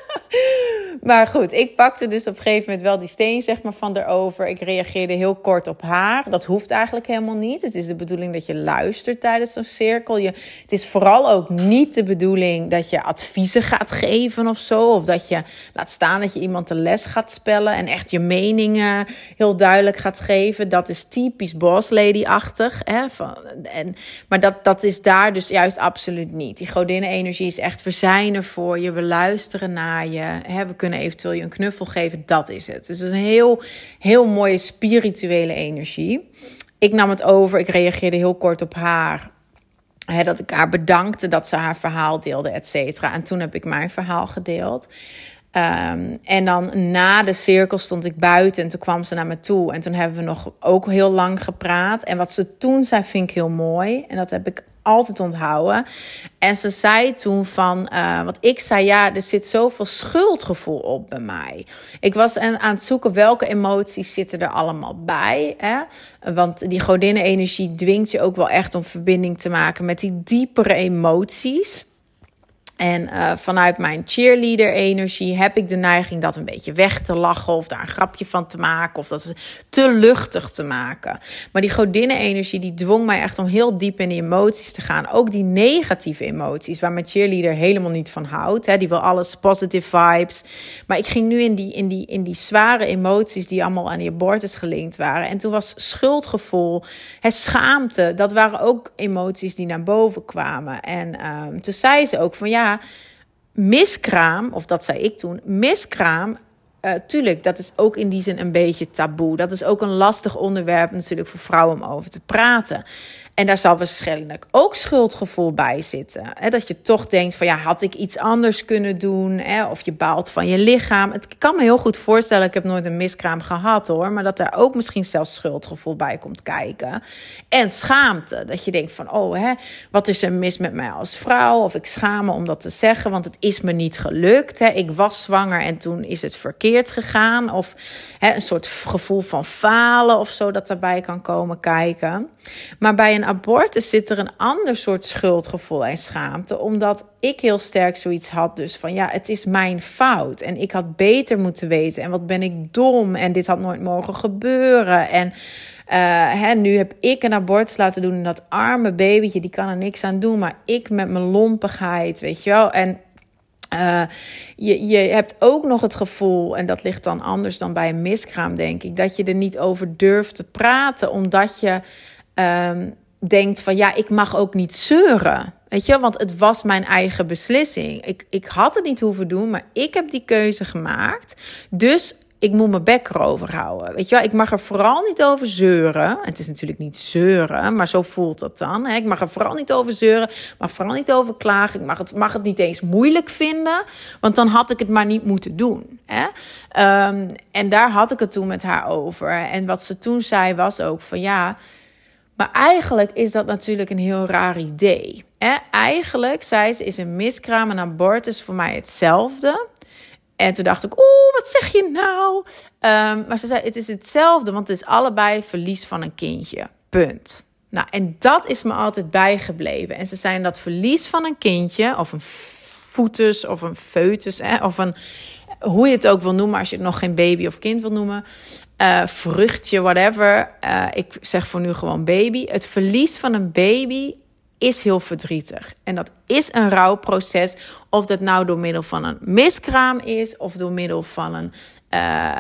Maar goed, ik pakte dus op een gegeven moment wel die steen zeg maar van erover. Ik reageerde heel kort op haar. Dat hoeft eigenlijk helemaal niet. Het is de bedoeling dat je luistert tijdens zo'n cirkel. Je, het is vooral ook niet de bedoeling dat je adviezen gaat geven of zo. Of dat je laat staan dat je iemand de les gaat spellen en echt je meningen heel duidelijk gaat geven. Dat is typisch boss lady-achtig. Hè? Van, en, maar dat, dat is daar dus juist absoluut niet. Die godinnen-energie is echt, we zijn er voor je, we luisteren naar je. Hè? We kunnen eventueel je een knuffel geven, dat is het. Dus het is een heel, heel mooie spirituele energie. Ik nam het over, ik reageerde heel kort op haar. Hè, dat ik haar bedankte dat ze haar verhaal deelde, et cetera. En toen heb ik mijn verhaal gedeeld. Um, en dan na de cirkel stond ik buiten en toen kwam ze naar me toe. En toen hebben we nog ook heel lang gepraat. En wat ze toen zei vind ik heel mooi. En dat heb ik altijd onthouden. En ze zei toen van, uh, want ik zei ja, er zit zoveel schuldgevoel op bij mij. Ik was aan, aan het zoeken welke emoties zitten er allemaal bij. Hè? Want die godinnen-energie dwingt je ook wel echt om verbinding te maken met die diepere emoties. En uh, vanuit mijn cheerleader-energie heb ik de neiging dat een beetje weg te lachen of daar een grapje van te maken of dat te luchtig te maken. Maar die godinnen-energie die dwong mij echt om heel diep in die emoties te gaan. Ook die negatieve emoties waar mijn cheerleader helemaal niet van houdt. Hè. Die wil alles positive vibes. Maar ik ging nu in die, in, die, in die zware emoties die allemaal aan die abortus gelinkt waren. En toen was schuldgevoel, hè, schaamte, dat waren ook emoties die naar boven kwamen. En um, toen zei ze ook van ja, miskraam, of dat zei ik toen, miskraam Uh, tuurlijk, dat is ook in die zin een beetje taboe. Dat is ook een lastig onderwerp natuurlijk voor vrouwen om over te praten. En daar zal waarschijnlijk ook schuldgevoel bij zitten. Hè? Dat je toch denkt van ja, had ik iets anders kunnen doen? Hè? Of je baalt van je lichaam. Het kan me heel goed voorstellen, ik heb nooit een miskraam gehad hoor. Maar dat daar ook misschien zelfs schuldgevoel bij komt kijken. En schaamte. Dat je denkt van oh, hè, wat is er mis met mij als vrouw? Of ik schaam me om dat te zeggen, want het is me niet gelukt. Hè? Ik was zwanger en toen is het verkeerd gegaan. Of hè, een soort gevoel van falen of zo dat daarbij kan komen kijken. Maar bij een abortus zit er een ander soort schuldgevoel en schaamte. Omdat ik heel sterk zoiets had dus van ja, het is mijn fout. En ik had beter moeten weten. En wat ben ik dom. En dit had nooit mogen gebeuren. En uh, hè, nu heb ik een abortus laten doen. En dat arme babytje, die kan er niks aan doen. Maar ik met mijn lompigheid, weet je wel. En Uh, je, je hebt ook nog het gevoel, en dat ligt dan anders dan bij een miskraam, denk ik, dat je er niet over durft te praten, omdat je um, denkt van ja, ik mag ook niet zeuren. Weet je, want het was mijn eigen beslissing. Ik, ik had het niet hoeven doen, maar ik heb die keuze gemaakt. Dus ik moet mijn bek erover houden. Weet je wel, ik mag er vooral niet over zeuren. Het is natuurlijk niet zeuren, maar zo voelt dat dan. Hè? Ik mag er vooral niet over zeuren. Ik mag vooral niet over klagen. Ik mag het, mag het niet eens moeilijk vinden. Want dan had ik het maar niet moeten doen. Hè? Um, en daar had ik het toen met haar over. En wat ze toen zei was ook van ja, maar eigenlijk is dat natuurlijk een heel raar idee. Hè? Eigenlijk, zei ze, is een miskraam en abortus voor mij hetzelfde. En toen dacht ik, oeh, wat zeg je nou? Um, maar ze zei, het is hetzelfde, want het is allebei verlies van een kindje. Punt. Nou, en dat is me altijd bijgebleven. En ze zei dat verlies van een kindje, of een foetus, of een foetus, hè, of een, hoe je het ook wil noemen, als je het nog geen baby of kind wil noemen, uh, vruchtje, whatever. Uh, ik zeg voor nu gewoon baby. Het verlies van een baby is heel verdrietig. En dat is een rouwproces. Of dat nou door middel van een miskraam is, of door middel van een, uh,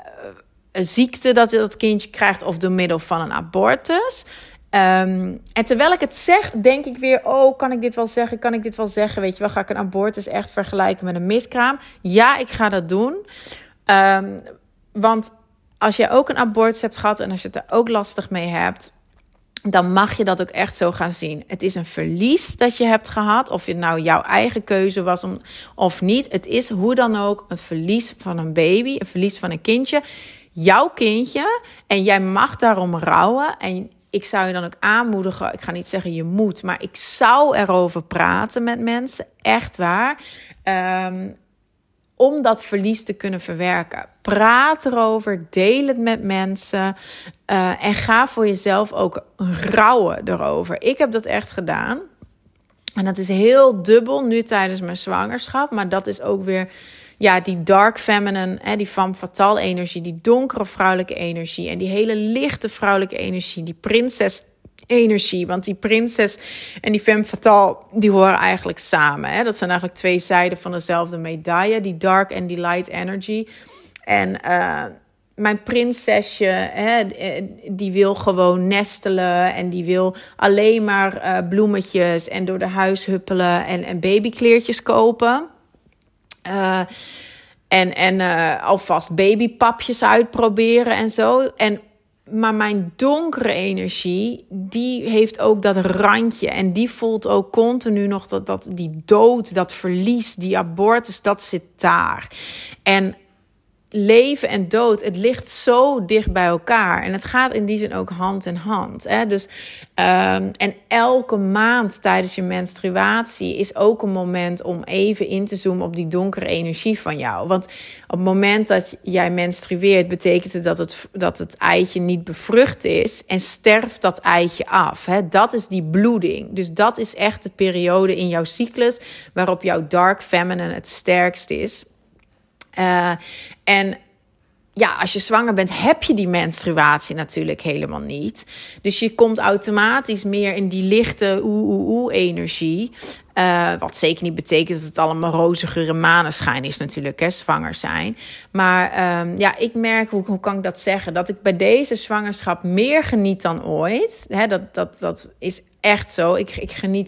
een ziekte dat dat kindje krijgt, of door middel van een abortus. Um, en terwijl ik het zeg, denk ik weer, oh, kan ik dit wel zeggen? Kan ik dit wel zeggen? Weet je wel, ga ik een abortus echt vergelijken met een miskraam? Ja, ik ga dat doen. Um, want als je ook een abortus hebt gehad en als je het er ook lastig mee hebt, dan mag je dat ook echt zo gaan zien. Het is een verlies dat je hebt gehad. Of het nou jouw eigen keuze was om, of niet. Het is hoe dan ook een verlies van een baby. Een verlies van een kindje. Jouw kindje. En jij mag daarom rouwen. En ik zou je dan ook aanmoedigen. Ik ga niet zeggen je moet. Maar ik zou erover praten met mensen. Echt waar. Um, om dat verlies te kunnen verwerken. Praat erover, deel het met mensen. Uh, en ga voor jezelf ook rouwen erover. Ik heb dat echt gedaan. En dat is heel dubbel nu tijdens mijn zwangerschap. Maar dat is ook weer ja, die dark feminine, hè, die femme fatale energie. Die donkere vrouwelijke energie. En die hele lichte vrouwelijke energie. Die prinses energie, want die prinses en die femme fatale, die horen eigenlijk samen. Hè? Dat zijn eigenlijk twee zijden van dezelfde medaille, die dark en die light energy. En uh, mijn prinsesje, hè, die wil gewoon nestelen en die wil alleen maar uh, bloemetjes en door de huis huppelen en, en babykleertjes kopen. Uh, en en uh, alvast babypapjes uitproberen en zo. En maar mijn donkere energie, die heeft ook dat randje. En die voelt ook continu nog dat, dat die dood, dat verlies, die abortus, dat zit daar. En leven en dood, het ligt zo dicht bij elkaar. En het gaat in die zin ook hand in hand. Hè? Dus, um, en elke maand tijdens je menstruatie is ook een moment om even in te zoomen op die donkere energie van jou. Want op het moment dat jij menstrueert, betekent het dat het, dat het eitje niet bevrucht is en sterft dat eitje af. Hè? Dat is die bloeding. Dus dat is echt de periode in jouw cyclus waarop jouw dark feminine het sterkst is. Uh, en ja, als je zwanger bent, heb je die menstruatie natuurlijk helemaal niet. Dus je komt automatisch meer in die lichte oe-oe-oe-energie. Uh, wat zeker niet betekent dat het allemaal roze geur en maneschijn is natuurlijk, hè, zwanger zijn. Maar um, ja, ik merk, hoe, hoe kan ik dat zeggen? Dat ik bij deze zwangerschap meer geniet dan ooit. Hè, dat, dat, dat is echt zo. Ik, ik geniet er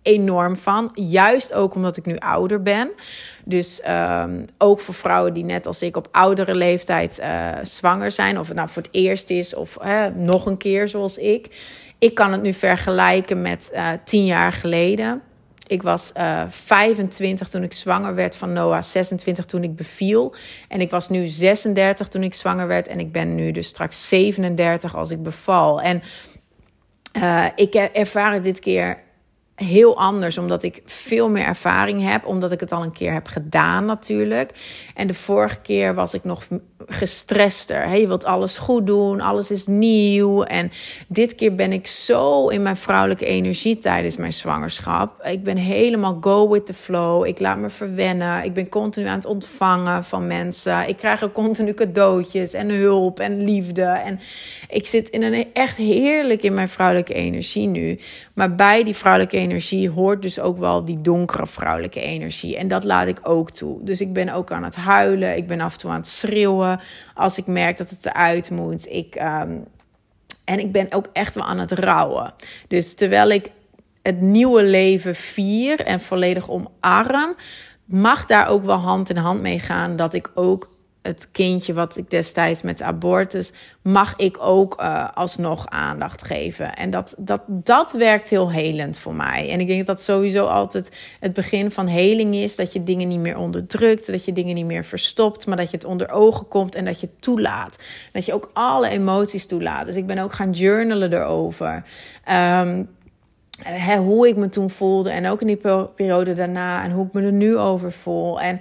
enorm van. Juist ook omdat ik nu ouder ben. Dus um, ook voor vrouwen die net als ik op oudere leeftijd uh, zwanger zijn. Of het nou voor het eerst is of uh, nog een keer zoals ik. Ik kan het nu vergelijken met uh, tien jaar geleden. Ik was uh, vijfentwintig toen ik zwanger werd van Noah, zesentwintig toen ik beviel. En ik was nu zesendertig toen ik zwanger werd. En ik ben nu dus straks zevenendertig als ik beval. En uh, ik ervaar het dit keer heel anders, omdat ik veel meer ervaring heb, omdat ik het al een keer heb gedaan natuurlijk. En de vorige keer was ik nog gestrester. He, je wilt alles goed doen, alles is nieuw. En dit keer ben ik zo in mijn vrouwelijke energie tijdens mijn zwangerschap. Ik ben helemaal go with the flow. Ik laat me verwennen. Ik ben continu aan het ontvangen van mensen. Ik krijg ook continu cadeautjes en hulp en liefde. En ik zit in een echt heerlijk in mijn vrouwelijke energie nu. Maar bij die vrouwelijke energie hoort dus ook wel die donkere vrouwelijke energie. En dat laat ik ook toe. Dus ik ben ook aan het huilen. Ik ben af en toe aan het schreeuwen als ik merk dat het eruit moet. Ik, um, en ik ben ook echt wel aan het rouwen. Dus terwijl ik het nieuwe leven vier en volledig omarm, mag daar ook wel hand in hand mee gaan dat ik ook het kindje wat ik destijds met abortus, mag ik ook uh, alsnog aandacht geven. En dat, dat, dat werkt heel helend voor mij. En ik denk dat dat sowieso altijd het begin van heling is. Dat je dingen niet meer onderdrukt, dat je dingen niet meer verstopt, maar dat je het onder ogen komt en dat je het toelaat. Dat je ook alle emoties toelaat. Dus ik ben ook gaan journalen erover. Um, he, hoe ik me toen voelde en ook in die periode daarna en hoe ik me er nu over voel. En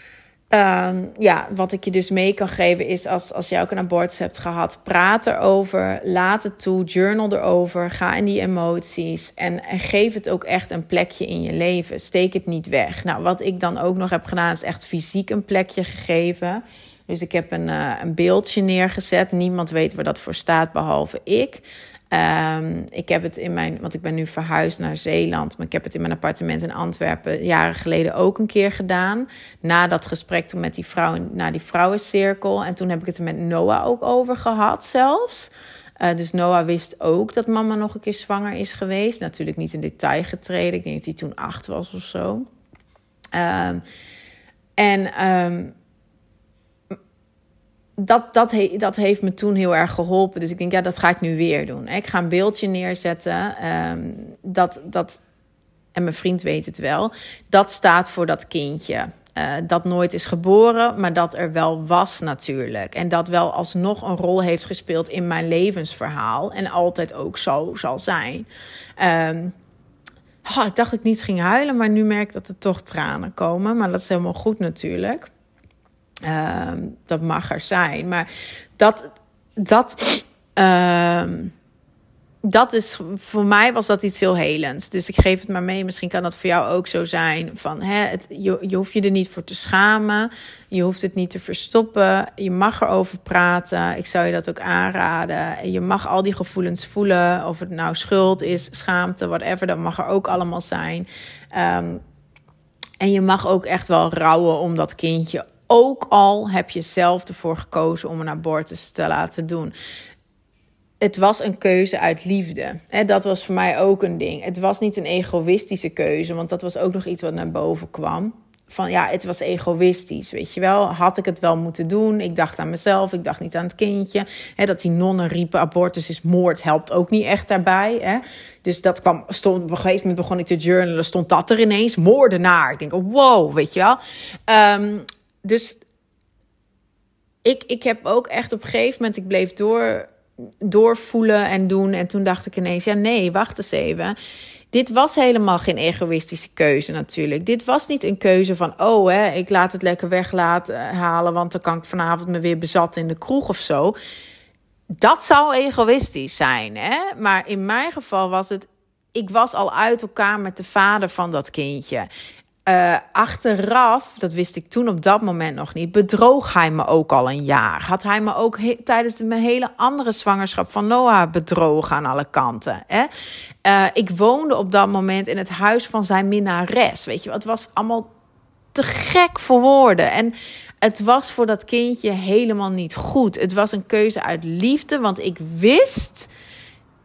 Um, ja, wat ik je dus mee kan geven is als, als je ook een abortus hebt gehad, praat erover, laat het toe, journal erover, ga in die emoties en, en geef het ook echt een plekje in je leven. Steek het niet weg. Nou, wat ik dan ook nog heb gedaan is echt fysiek een plekje gegeven. Dus ik heb een, uh, een beeldje neergezet. Niemand weet waar dat voor staat behalve ik. Um, ik heb het in mijn, want ik ben nu verhuisd naar Zeeland, maar ik heb het in mijn appartement in Antwerpen jaren geleden ook een keer gedaan. Na dat gesprek toen met die vrouw, na die vrouwencirkel. En toen heb ik het er met Noah ook over gehad zelfs. Uh, dus Noah wist ook dat mama nog een keer zwanger is geweest. Natuurlijk niet in detail getreden. Ik denk dat hij toen acht was of zo. Um, en um, Dat, dat, he, dat heeft me toen heel erg geholpen. Dus ik denk, ja, dat ga ik nu weer doen. Ik ga een beeldje neerzetten. Um, dat, dat, en mijn vriend weet het wel. Dat staat voor dat kindje. Uh, dat nooit is geboren, maar dat er wel was natuurlijk. En dat wel alsnog een rol heeft gespeeld in mijn levensverhaal. En altijd ook zo zal zijn. Um, oh, ik dacht dat ik niet ging huilen, maar nu merk ik dat er toch tranen komen. Maar dat is helemaal goed natuurlijk. Uh, dat mag er zijn. Maar dat, dat, uh, dat is, voor mij was dat iets heel helends. Dus ik geef het maar mee. Misschien kan dat voor jou ook zo zijn. Van, hè, het, je, je hoeft je er niet voor te schamen. Je hoeft het niet te verstoppen. Je mag erover praten. Ik zou je dat ook aanraden. Je mag al die gevoelens voelen. Of het nou schuld is, schaamte, whatever. Dat mag er ook allemaal zijn. Um, en je mag ook echt wel rouwen om dat kindje. Ook al heb je zelf ervoor gekozen om een abortus te laten doen. Het was een keuze uit liefde. Dat was voor mij ook een ding. Het was niet een egoïstische keuze, want dat was ook nog iets wat naar boven kwam. Van ja, het was egoïstisch, weet je wel. Had ik het wel moeten doen? Ik dacht aan mezelf, ik dacht niet aan het kindje. Dat die nonnen riepen, abortus is moord, helpt ook niet echt daarbij. Hè? Dus dat kwam, stond, op een gegeven moment begon ik te journalen, stond dat er ineens, moordenaar. Ik denk, oh, wow, weet je wel. Um, Dus ik, ik heb ook echt op een gegeven moment, ik bleef door, doorvoelen en doen. En toen dacht ik ineens, ja nee, wacht eens even. Dit was helemaal geen egoïstische keuze natuurlijk. Dit was niet een keuze van, oh hè, ik laat het lekker weg laten halen, want dan kan ik vanavond me weer bezat in de kroeg of zo. Dat zou egoïstisch zijn, hè? Maar in mijn geval was het, ik was al uit elkaar met de vader van dat kindje. Uh, achteraf, dat wist ik toen op dat moment nog niet, bedroog hij me ook al een jaar. Had hij me ook he- tijdens de, mijn hele andere zwangerschap van Noah bedrogen aan alle kanten. Hè? Uh, ik woonde op dat moment in het huis van zijn minnares. Weet je, het was allemaal te gek voor woorden. En het was voor dat kindje helemaal niet goed. Het was een keuze uit liefde, want ik wist,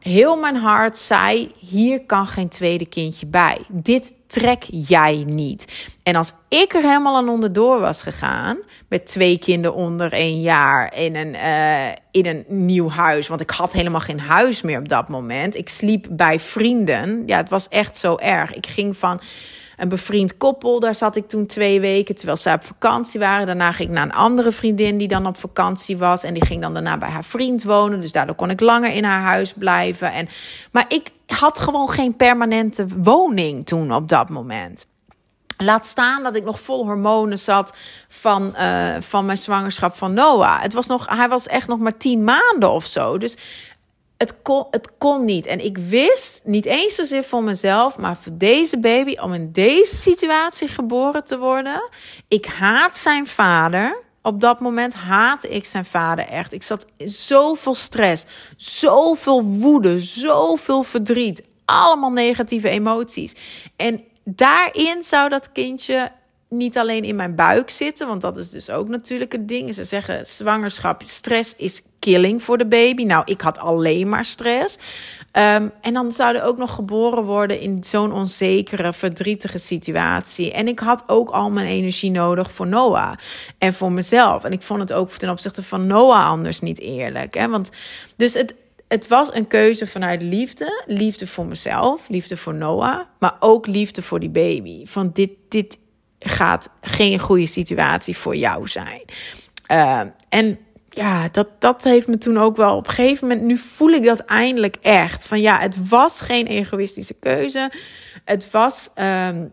heel mijn hart zei, hier kan geen tweede kindje bij. Dit trek jij niet. En als ik er helemaal aan onderdoor was gegaan, met twee kinderen onder één jaar in een, uh, in een nieuw huis, want ik had helemaal geen huis meer op dat moment. Ik sliep bij vrienden. Ja, het was echt zo erg. Ik ging van een bevriend koppel, daar zat ik toen twee weken, terwijl zij op vakantie waren. Daarna ging ik naar een andere vriendin die dan op vakantie was. En die ging dan daarna bij haar vriend wonen. Dus daardoor kon ik langer in haar huis blijven. En, maar ik had gewoon geen permanente woning toen op dat moment. Laat staan dat ik nog vol hormonen zat van, uh, van mijn zwangerschap van Noah. Het was nog, hij was echt nog maar tien maanden of zo. Dus Het kon, het kon niet. En ik wist, niet eens zozeer voor mezelf, maar voor deze baby, om in deze situatie geboren te worden. Ik haat zijn vader. Op dat moment haatte ik zijn vader echt. Ik zat in zoveel stress, zoveel woede, zoveel verdriet. Allemaal negatieve emoties. En daarin zou dat kindje niet alleen in mijn buik zitten, want dat is dus ook natuurlijk het ding. Ze zeggen zwangerschap, stress is killing voor de baby. Nou, ik had alleen maar stress. Um, en dan zou er ook nog geboren worden in zo'n onzekere, verdrietige situatie. En ik had ook al mijn energie nodig voor Noah en voor mezelf. En ik vond het ook ten opzichte van Noah anders niet eerlijk. Hè? Want, dus het, het was een keuze vanuit liefde. Liefde voor mezelf, liefde voor Noah, maar ook liefde voor die baby. Van dit, dit gaat geen goede situatie voor jou zijn. Uh, en ja, dat, dat heeft me toen ook wel op een gegeven moment, nu voel ik dat eindelijk echt. Van ja, het was geen egoïstische keuze. Het was, um,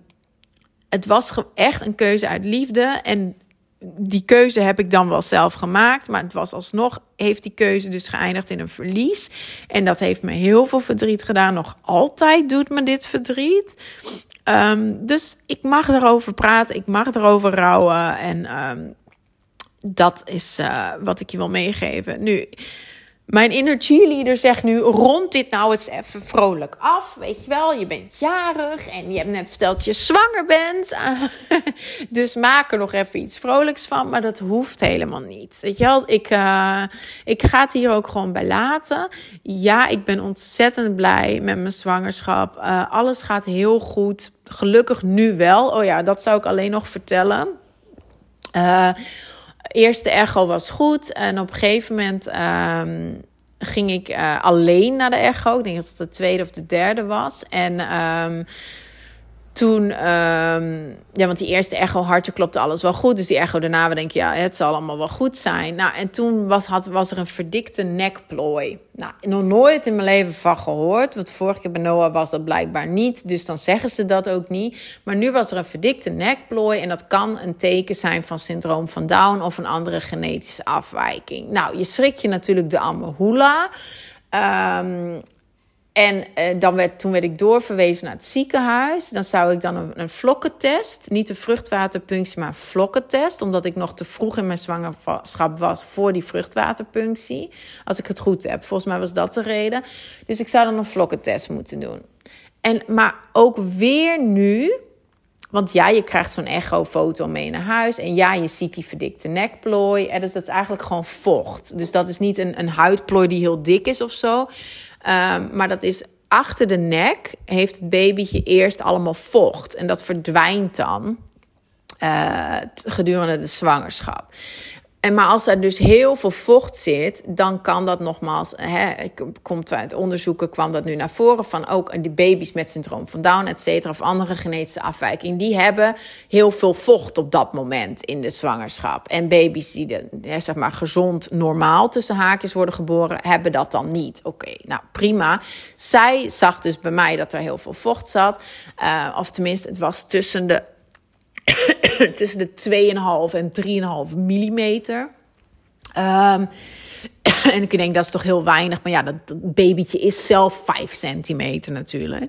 het was echt een keuze uit liefde. En die keuze heb ik dan wel zelf gemaakt. Maar het was alsnog, heeft die keuze dus geëindigd in een verlies. En dat heeft me heel veel verdriet gedaan. Nog altijd doet me dit verdriet. Um, dus ik mag erover praten, ik mag erover rouwen. En um, dat is uh, wat ik je wil meegeven. Nu, mijn inner cheerleader zegt nu, rond dit nou eens even vrolijk af. Weet je wel, je bent jarig en je hebt net verteld dat je zwanger bent. Dus maak er nog even iets vrolijks van. Maar dat hoeft helemaal niet. Weet je wel, ik, uh, ik ga het hier ook gewoon bij laten. Ja, ik ben ontzettend blij met mijn zwangerschap. Uh, alles gaat heel goed. Gelukkig nu wel. Oh ja, dat zou ik alleen nog vertellen. Uh, Eerste echo was goed. En op een gegeven moment um, ging ik uh, alleen naar de echo. Ik denk dat het de tweede of de derde was. En um, toen, um, ja, want die eerste echo, hartje klopte alles wel goed. Dus die echo daarna, we denken, ja, het zal allemaal wel goed zijn. Nou, en toen was, had, was er een verdikte nekplooi. Nou, nog nooit in mijn leven van gehoord. Want vorige keer bij Noah was dat blijkbaar niet. Dus dan zeggen ze dat ook niet. Maar nu was er een verdikte nekplooi. En dat kan een teken zijn van syndroom van Down of een andere genetische afwijking. Nou, je schrik je natuurlijk de Amahula. Um, En uh, dan werd, toen werd ik doorverwezen naar het ziekenhuis. Dan zou ik dan een, een vlokkentest, niet een vruchtwaterpunctie, maar een vlokkentest. Omdat ik nog te vroeg in mijn zwangerschap was voor die vruchtwaterpunctie. Als ik het goed heb, volgens mij was dat de reden. Dus ik zou dan een vlokkentest moeten doen. En, maar ook weer nu, want ja, je krijgt zo'n echofoto mee naar huis. En ja, je ziet die verdikte nekplooi. En dus dat is eigenlijk gewoon vocht. Dus dat is niet een, een huidplooi die heel dik is of zo. Um, maar dat is achter de nek heeft het babytje eerst allemaal vocht. En dat verdwijnt dan uh, gedurende de zwangerschap. En maar als er dus heel veel vocht zit, dan kan dat nogmaals, hè, komt uit onderzoeken kwam dat nu naar voren van ook die baby's met syndroom van Down, et cetera, of andere genetische afwijking, die hebben heel veel vocht op dat moment in de zwangerschap. En baby's die de, hè, zeg maar gezond, normaal tussen haakjes worden geboren, hebben dat dan niet. Oké, okay, nou prima. Zij zag dus bij mij dat er heel veel vocht zat, uh, of tenminste, het was tussen de tussen de twee komma vijf en drie komma vijf millimeter. Um, en ik denk, dat is toch heel weinig. Maar ja, dat, dat babytje is zelf vijf centimeter natuurlijk.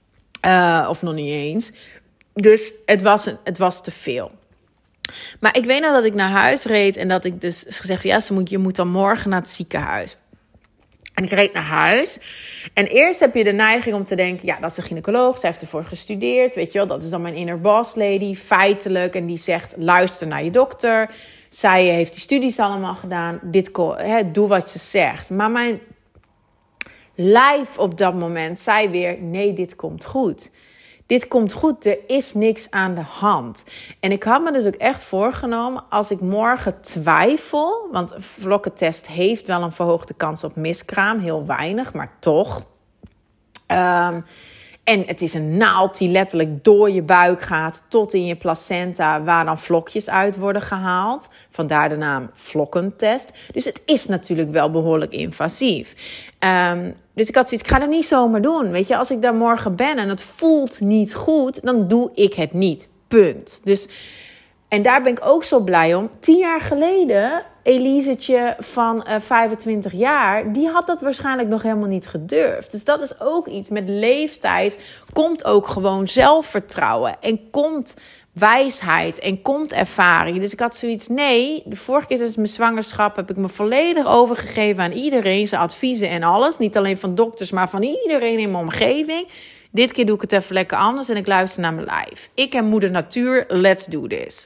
Uh, of nog niet eens. Dus het was, een, het was te veel. Maar ik weet nog dat ik naar huis reed. En dat ik dus gezegd van ja, ze moet, je moet dan morgen naar het ziekenhuis. En ik reed naar huis. En eerst heb je de neiging om te denken, ja, dat is een gynaecoloog. Zij heeft ervoor gestudeerd, weet je wel. Dat is dan mijn inner boss lady, feitelijk. En die zegt, luister naar je dokter. Zij heeft die studies allemaal gedaan. Dit, hè, doe wat ze zegt. Maar mijn lijf op dat moment zei weer, nee, dit komt goed. Dit komt goed, er is niks aan de hand. En ik had me dus ook echt voorgenomen, als ik morgen twijfel, want een vlokkentest heeft wel een verhoogde kans op miskraam, heel weinig, maar toch. Um, en het is een naald die letterlijk door je buik gaat tot in je placenta, waar dan vlokjes uit worden gehaald. Vandaar de naam vlokkentest. Dus het is natuurlijk wel behoorlijk invasief. Um, dus ik had zoiets, ik ga het niet zomaar doen. Weet je, als ik daar morgen ben en het voelt niet goed, dan doe ik het niet. Punt. Dus, en daar ben ik ook zo blij om. Tien jaar geleden, Elisetje van uh, vijfentwintig jaar, die had dat waarschijnlijk nog helemaal niet gedurfd. Dus dat is ook iets. Met leeftijd komt ook gewoon zelfvertrouwen en komt wijsheid en komt ervaring. Dus ik had zoiets, nee, de vorige keer tijdens mijn zwangerschap heb ik me volledig overgegeven aan iedereen, zijn adviezen en alles. Niet alleen van dokters, maar van iedereen in mijn omgeving. Dit keer doe ik het even lekker anders en ik luister naar mijn lijf. Ik en moeder natuur, let's do this.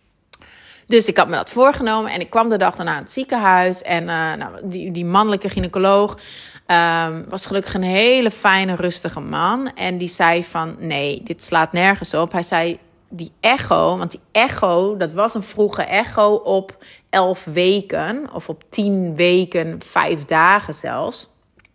Dus ik had me dat voorgenomen en ik kwam de dag daarna in het ziekenhuis. En uh, nou, die, die mannelijke gynaecoloog um, was gelukkig een hele fijne, rustige man. En die zei van, nee, dit slaat nergens op. Hij zei, die echo, want die echo, dat was een vroege echo op elf weken. Of op tien weken, vijf dagen zelfs.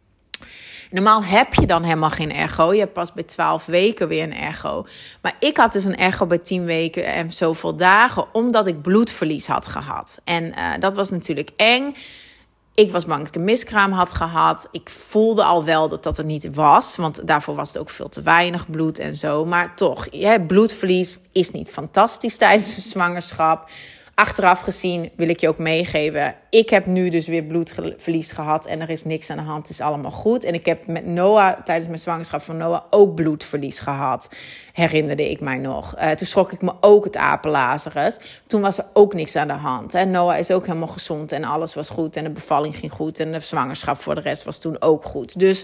Normaal heb je dan helemaal geen echo. Je hebt pas bij twaalf weken weer een echo. Maar ik had dus een echo bij tien weken en zoveel dagen, omdat ik bloedverlies had gehad. En uh, dat was natuurlijk eng. Ik was bang dat ik een miskraam had gehad. Ik voelde al wel dat dat er niet was, want daarvoor was het ook veel te weinig bloed en zo. Maar toch, ja, bloedverlies is niet fantastisch tijdens de zwangerschap. Achteraf gezien wil ik je ook meegeven, ik heb nu dus weer bloedverlies gehad en er is niks aan de hand, het is allemaal goed. En ik heb met Noah, tijdens mijn zwangerschap van Noah, ook bloedverlies gehad, herinnerde ik mij nog. Uh, toen schrok ik me ook het apenlazarus. Toen was er ook niks aan de hand. Hè. Noah is ook helemaal gezond en alles was goed en de bevalling ging goed en de zwangerschap voor de rest was toen ook goed. Dus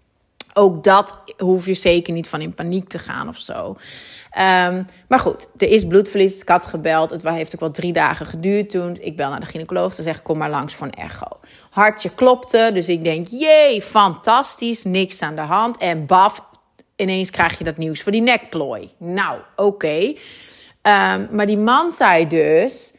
ook dat hoef je zeker niet van in paniek te gaan of zo. Um, maar goed, er is bloedverlies. Ik had gebeld. Het heeft ook wel drie dagen geduurd toen. Ik bel naar de gynaecoloog. Ze zegt, kom maar langs voor een echo. Hartje klopte. Dus ik denk, jee, fantastisch. Niks aan de hand. En baf, ineens krijg je dat nieuws voor die nekplooi. Nou, oké. Okay. Um, maar die man zei dus,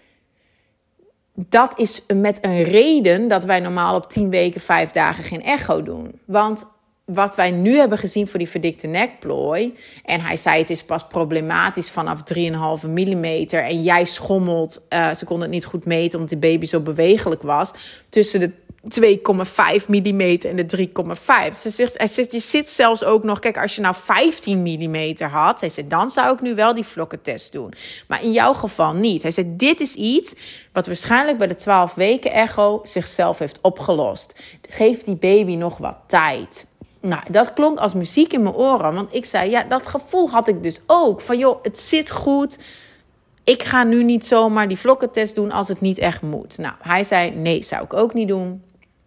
dat is met een reden dat wij normaal op tien weken, vijf dagen geen echo doen. Want wat wij nu hebben gezien voor die verdikte nekplooi, en hij zei het is pas problematisch vanaf drie komma vijf millimeter en jij schommelt, uh, ze konden het niet goed meten omdat de baby zo bewegelijk was, tussen de twee komma vijf millimeter en de drie komma vijf. Ze zegt, hij zegt, je zit zelfs ook nog, kijk, als je nou vijftien millimeter had, hij zei, dan zou ik nu wel die vlokkentest doen. Maar in jouw geval niet. Hij zei, dit is iets wat waarschijnlijk bij de twaalf weken echo zichzelf heeft opgelost. Geef die baby nog wat tijd. Nou, dat klonk als muziek in mijn oren. Want ik zei, ja, dat gevoel had ik dus ook. Van joh, het zit goed. Ik ga nu niet zomaar die vlokkentest doen als het niet echt moet. Nou, hij zei, nee, zou ik ook niet doen.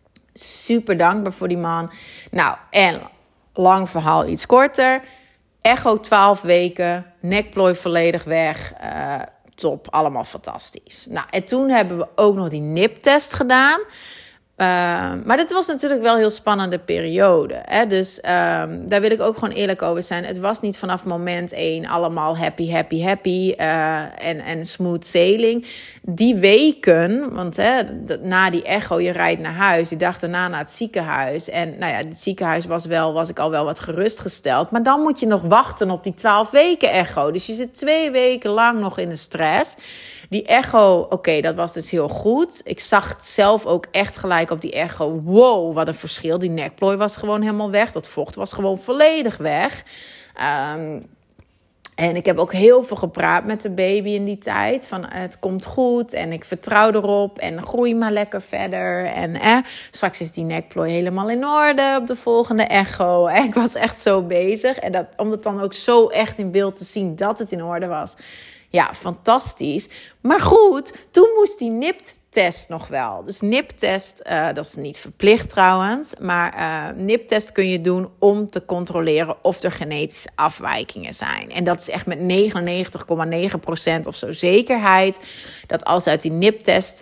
Super dankbaar voor die man. Nou, en lang verhaal iets korter. Echo twaalf weken. Nekplooi volledig weg. Uh, top, allemaal fantastisch. Nou, en toen hebben we ook nog die niptest gedaan. Uh, maar dit was natuurlijk wel een heel spannende periode. Hè? Dus um, daar wil ik ook gewoon eerlijk over zijn. Het was niet vanaf moment één allemaal happy, happy, happy uh, en, en smooth sailing. Die weken, want hè, na die echo, je rijdt naar huis. Je dag daarna naar het ziekenhuis. En nou ja, het ziekenhuis was, wel, was ik al wel wat gerustgesteld. Maar dan moet je nog wachten op die twaalf weken echo. Dus je zit twee weken lang nog in de stress. Die echo, oké, okay, dat was dus heel goed. Ik zag het zelf ook echt gelijk op die echo. Wow, wat een verschil. Die nekplooi was gewoon helemaal weg. Dat vocht was gewoon volledig weg. Um, en ik heb ook heel veel gepraat met de baby in die tijd. Van het komt goed en ik vertrouw erop en groei maar lekker verder. En eh, straks is die nekplooi helemaal in orde op de volgende echo. Ik was echt zo bezig. En dat, om het dan ook zo echt in beeld te zien dat het in orde was. Ja, fantastisch. Maar goed, toen moest die niptest nog wel. Dus niptest, uh, dat is niet verplicht trouwens. Maar uh, niptest kun je doen om te controleren of er genetische afwijkingen zijn. En dat is echt met negenennegentig komma negen procent of zo zekerheid. Dat als uit die niptest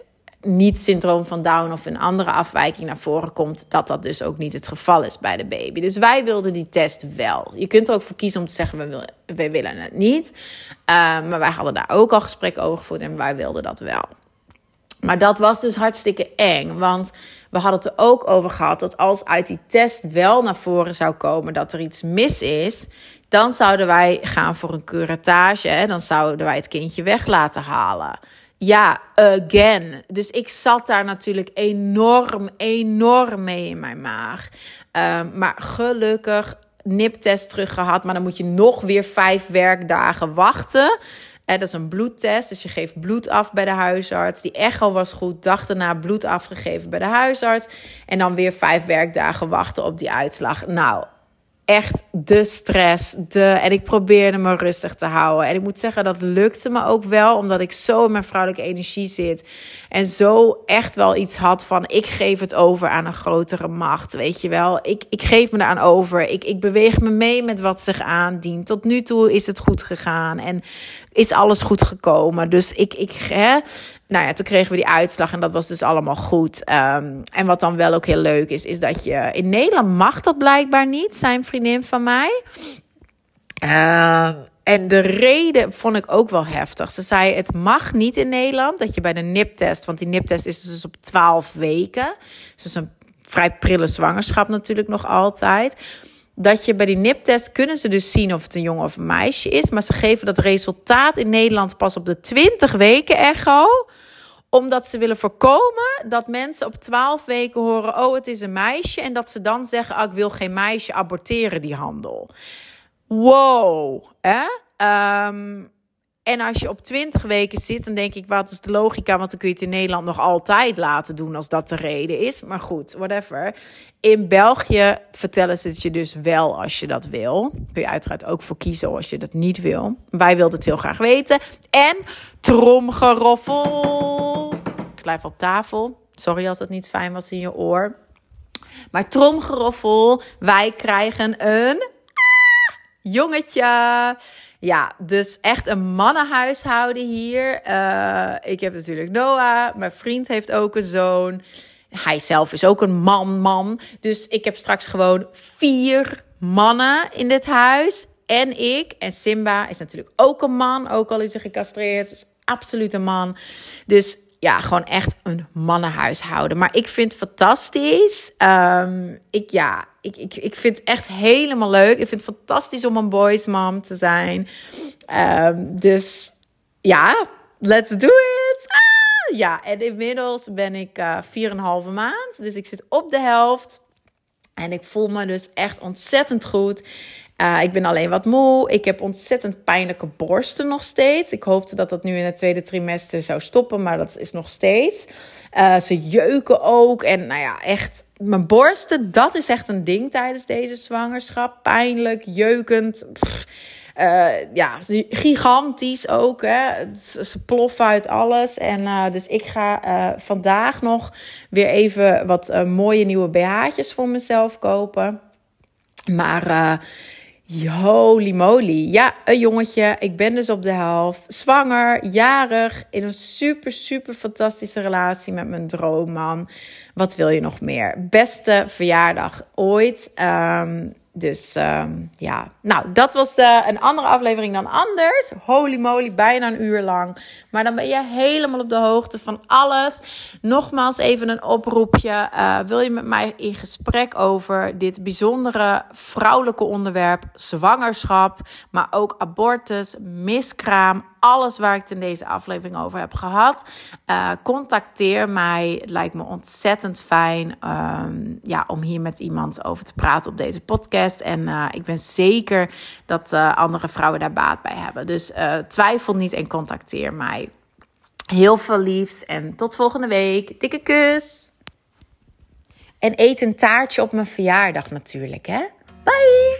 niet syndroom van Down of een andere afwijking naar voren komt, dat dat dus ook niet het geval is bij de baby. Dus wij wilden die test wel. Je kunt er ook voor kiezen om te zeggen, we willen, we willen het niet. Uh, maar wij hadden daar ook al gesprekken over gevoerd en wij wilden dat wel. Maar dat was dus hartstikke eng, want we hadden het er ook over gehad dat als uit die test wel naar voren zou komen dat er iets mis is, dan zouden wij gaan voor een curettage. Hè? Dan zouden wij het kindje weg laten halen. Ja, again. Dus ik zat daar natuurlijk enorm, enorm mee in mijn maag. Um, maar gelukkig niptest terug gehad. Maar dan moet je nog weer vijf werkdagen wachten. Eh, dat is een bloedtest. Dus je geeft bloed af bij de huisarts. Die echo was goed. Dag daarna bloed afgegeven bij de huisarts. En dan weer vijf werkdagen wachten op die uitslag. Nou, echt de stress. De, en ik probeerde me rustig te houden. En ik moet zeggen, dat lukte me ook wel. Omdat ik zo in mijn vrouwelijke energie zit. En zo echt wel iets had van, ik geef het over aan een grotere macht. Weet je wel. Ik, ik geef me eraan over. Ik, ik beweeg me mee met wat zich aandient. Tot nu toe is het goed gegaan. En is alles goed gekomen. Dus ik... ik hè, nou ja, toen kregen we die uitslag en dat was dus allemaal goed. Um, en wat dan wel ook heel leuk is, is dat je... In Nederland mag dat blijkbaar niet, zijn vriendin van mij. Uh, en de reden vond ik ook wel heftig. Ze zei, het mag niet in Nederland dat je bij de niptest... Want die niptest is dus op twaalf weken. Dus dat is een vrij prille zwangerschap natuurlijk nog altijd... Dat je bij die niptest kunnen ze dus zien of het een jongen of een meisje is. Maar ze geven dat resultaat in Nederland pas op de twintig weken echo. Omdat ze willen voorkomen dat mensen op twaalf weken horen, oh het is een meisje. En dat ze dan zeggen, oh, ik wil geen meisje, aborteren die handel. Wow. Hè? Um, en als je op twintig weken zit, dan denk ik, wat is de logica? Want dan kun je het in Nederland nog altijd laten doen als dat de reden is. Maar goed, whatever. In België vertellen ze het je dus wel als je dat wil. Kun je uiteraard ook voor kiezen als je dat niet wil. Wij wilden het heel graag weten. En tromgeroffel. Ik slijf op tafel. Sorry als dat niet fijn was in je oor. Maar tromgeroffel. Wij krijgen een ah, jongetje. Ja, dus echt een mannenhuishouden hier. Uh, ik heb natuurlijk Noah. Mijn vriend heeft ook een zoon. Hij zelf is ook een man, man. Dus ik heb straks gewoon vier mannen in dit huis. En ik. En Simba is natuurlijk ook een man. Ook al is hij gecastreerd. Is absoluut een man. Dus ja, gewoon echt een mannenhuishouden. Maar ik vind het fantastisch. Um, ik, ja, ik, ik, ik vind het echt helemaal leuk. Ik vind het fantastisch om een boys mom te zijn. Um, dus ja, let's do it. Ah! Ja, en inmiddels ben ik uh, vier en een halve maand. Dus ik zit op de helft. En ik voel me dus echt ontzettend goed. Uh, ik ben alleen wat moe. Ik heb ontzettend pijnlijke borsten nog steeds. Ik hoopte dat dat nu in het tweede trimester zou stoppen. Maar dat is nog steeds. Uh, ze jeuken ook. En nou ja, echt mijn borsten. Dat is echt een ding tijdens deze zwangerschap. Pijnlijk, jeukend. Pff. Uh, ja, gigantisch ook. Hè. Ze ploffen uit alles. En uh, dus ik ga uh, vandaag nog weer even wat uh, mooie nieuwe B H'tjes voor mezelf kopen. Maar uh, holy moly. Ja, een jongetje. Ik ben dus op de helft. Zwanger, jarig. In een super, super fantastische relatie met mijn droomman. Wat wil je nog meer? Beste verjaardag ooit. Um, Dus um, ja, nou, dat was uh, een andere aflevering dan anders. Holy moly, bijna een uur lang. Maar dan ben je helemaal op de hoogte van alles. Nogmaals even een oproepje. Uh, wil je met mij in gesprek over dit bijzondere vrouwelijke onderwerp, zwangerschap, maar ook abortus, miskraam, alles waar ik het in deze aflevering over heb gehad. Uh, contacteer mij. Het lijkt me ontzettend fijn um, ja, om hier met iemand over te praten op deze podcast. En uh, ik ben zeker dat uh, andere vrouwen daar baat bij hebben. Dus uh, twijfel niet en contacteer mij. Heel veel liefs en tot volgende week. Dikke kus. En eet een taartje op mijn verjaardag natuurlijk, hè? Bye!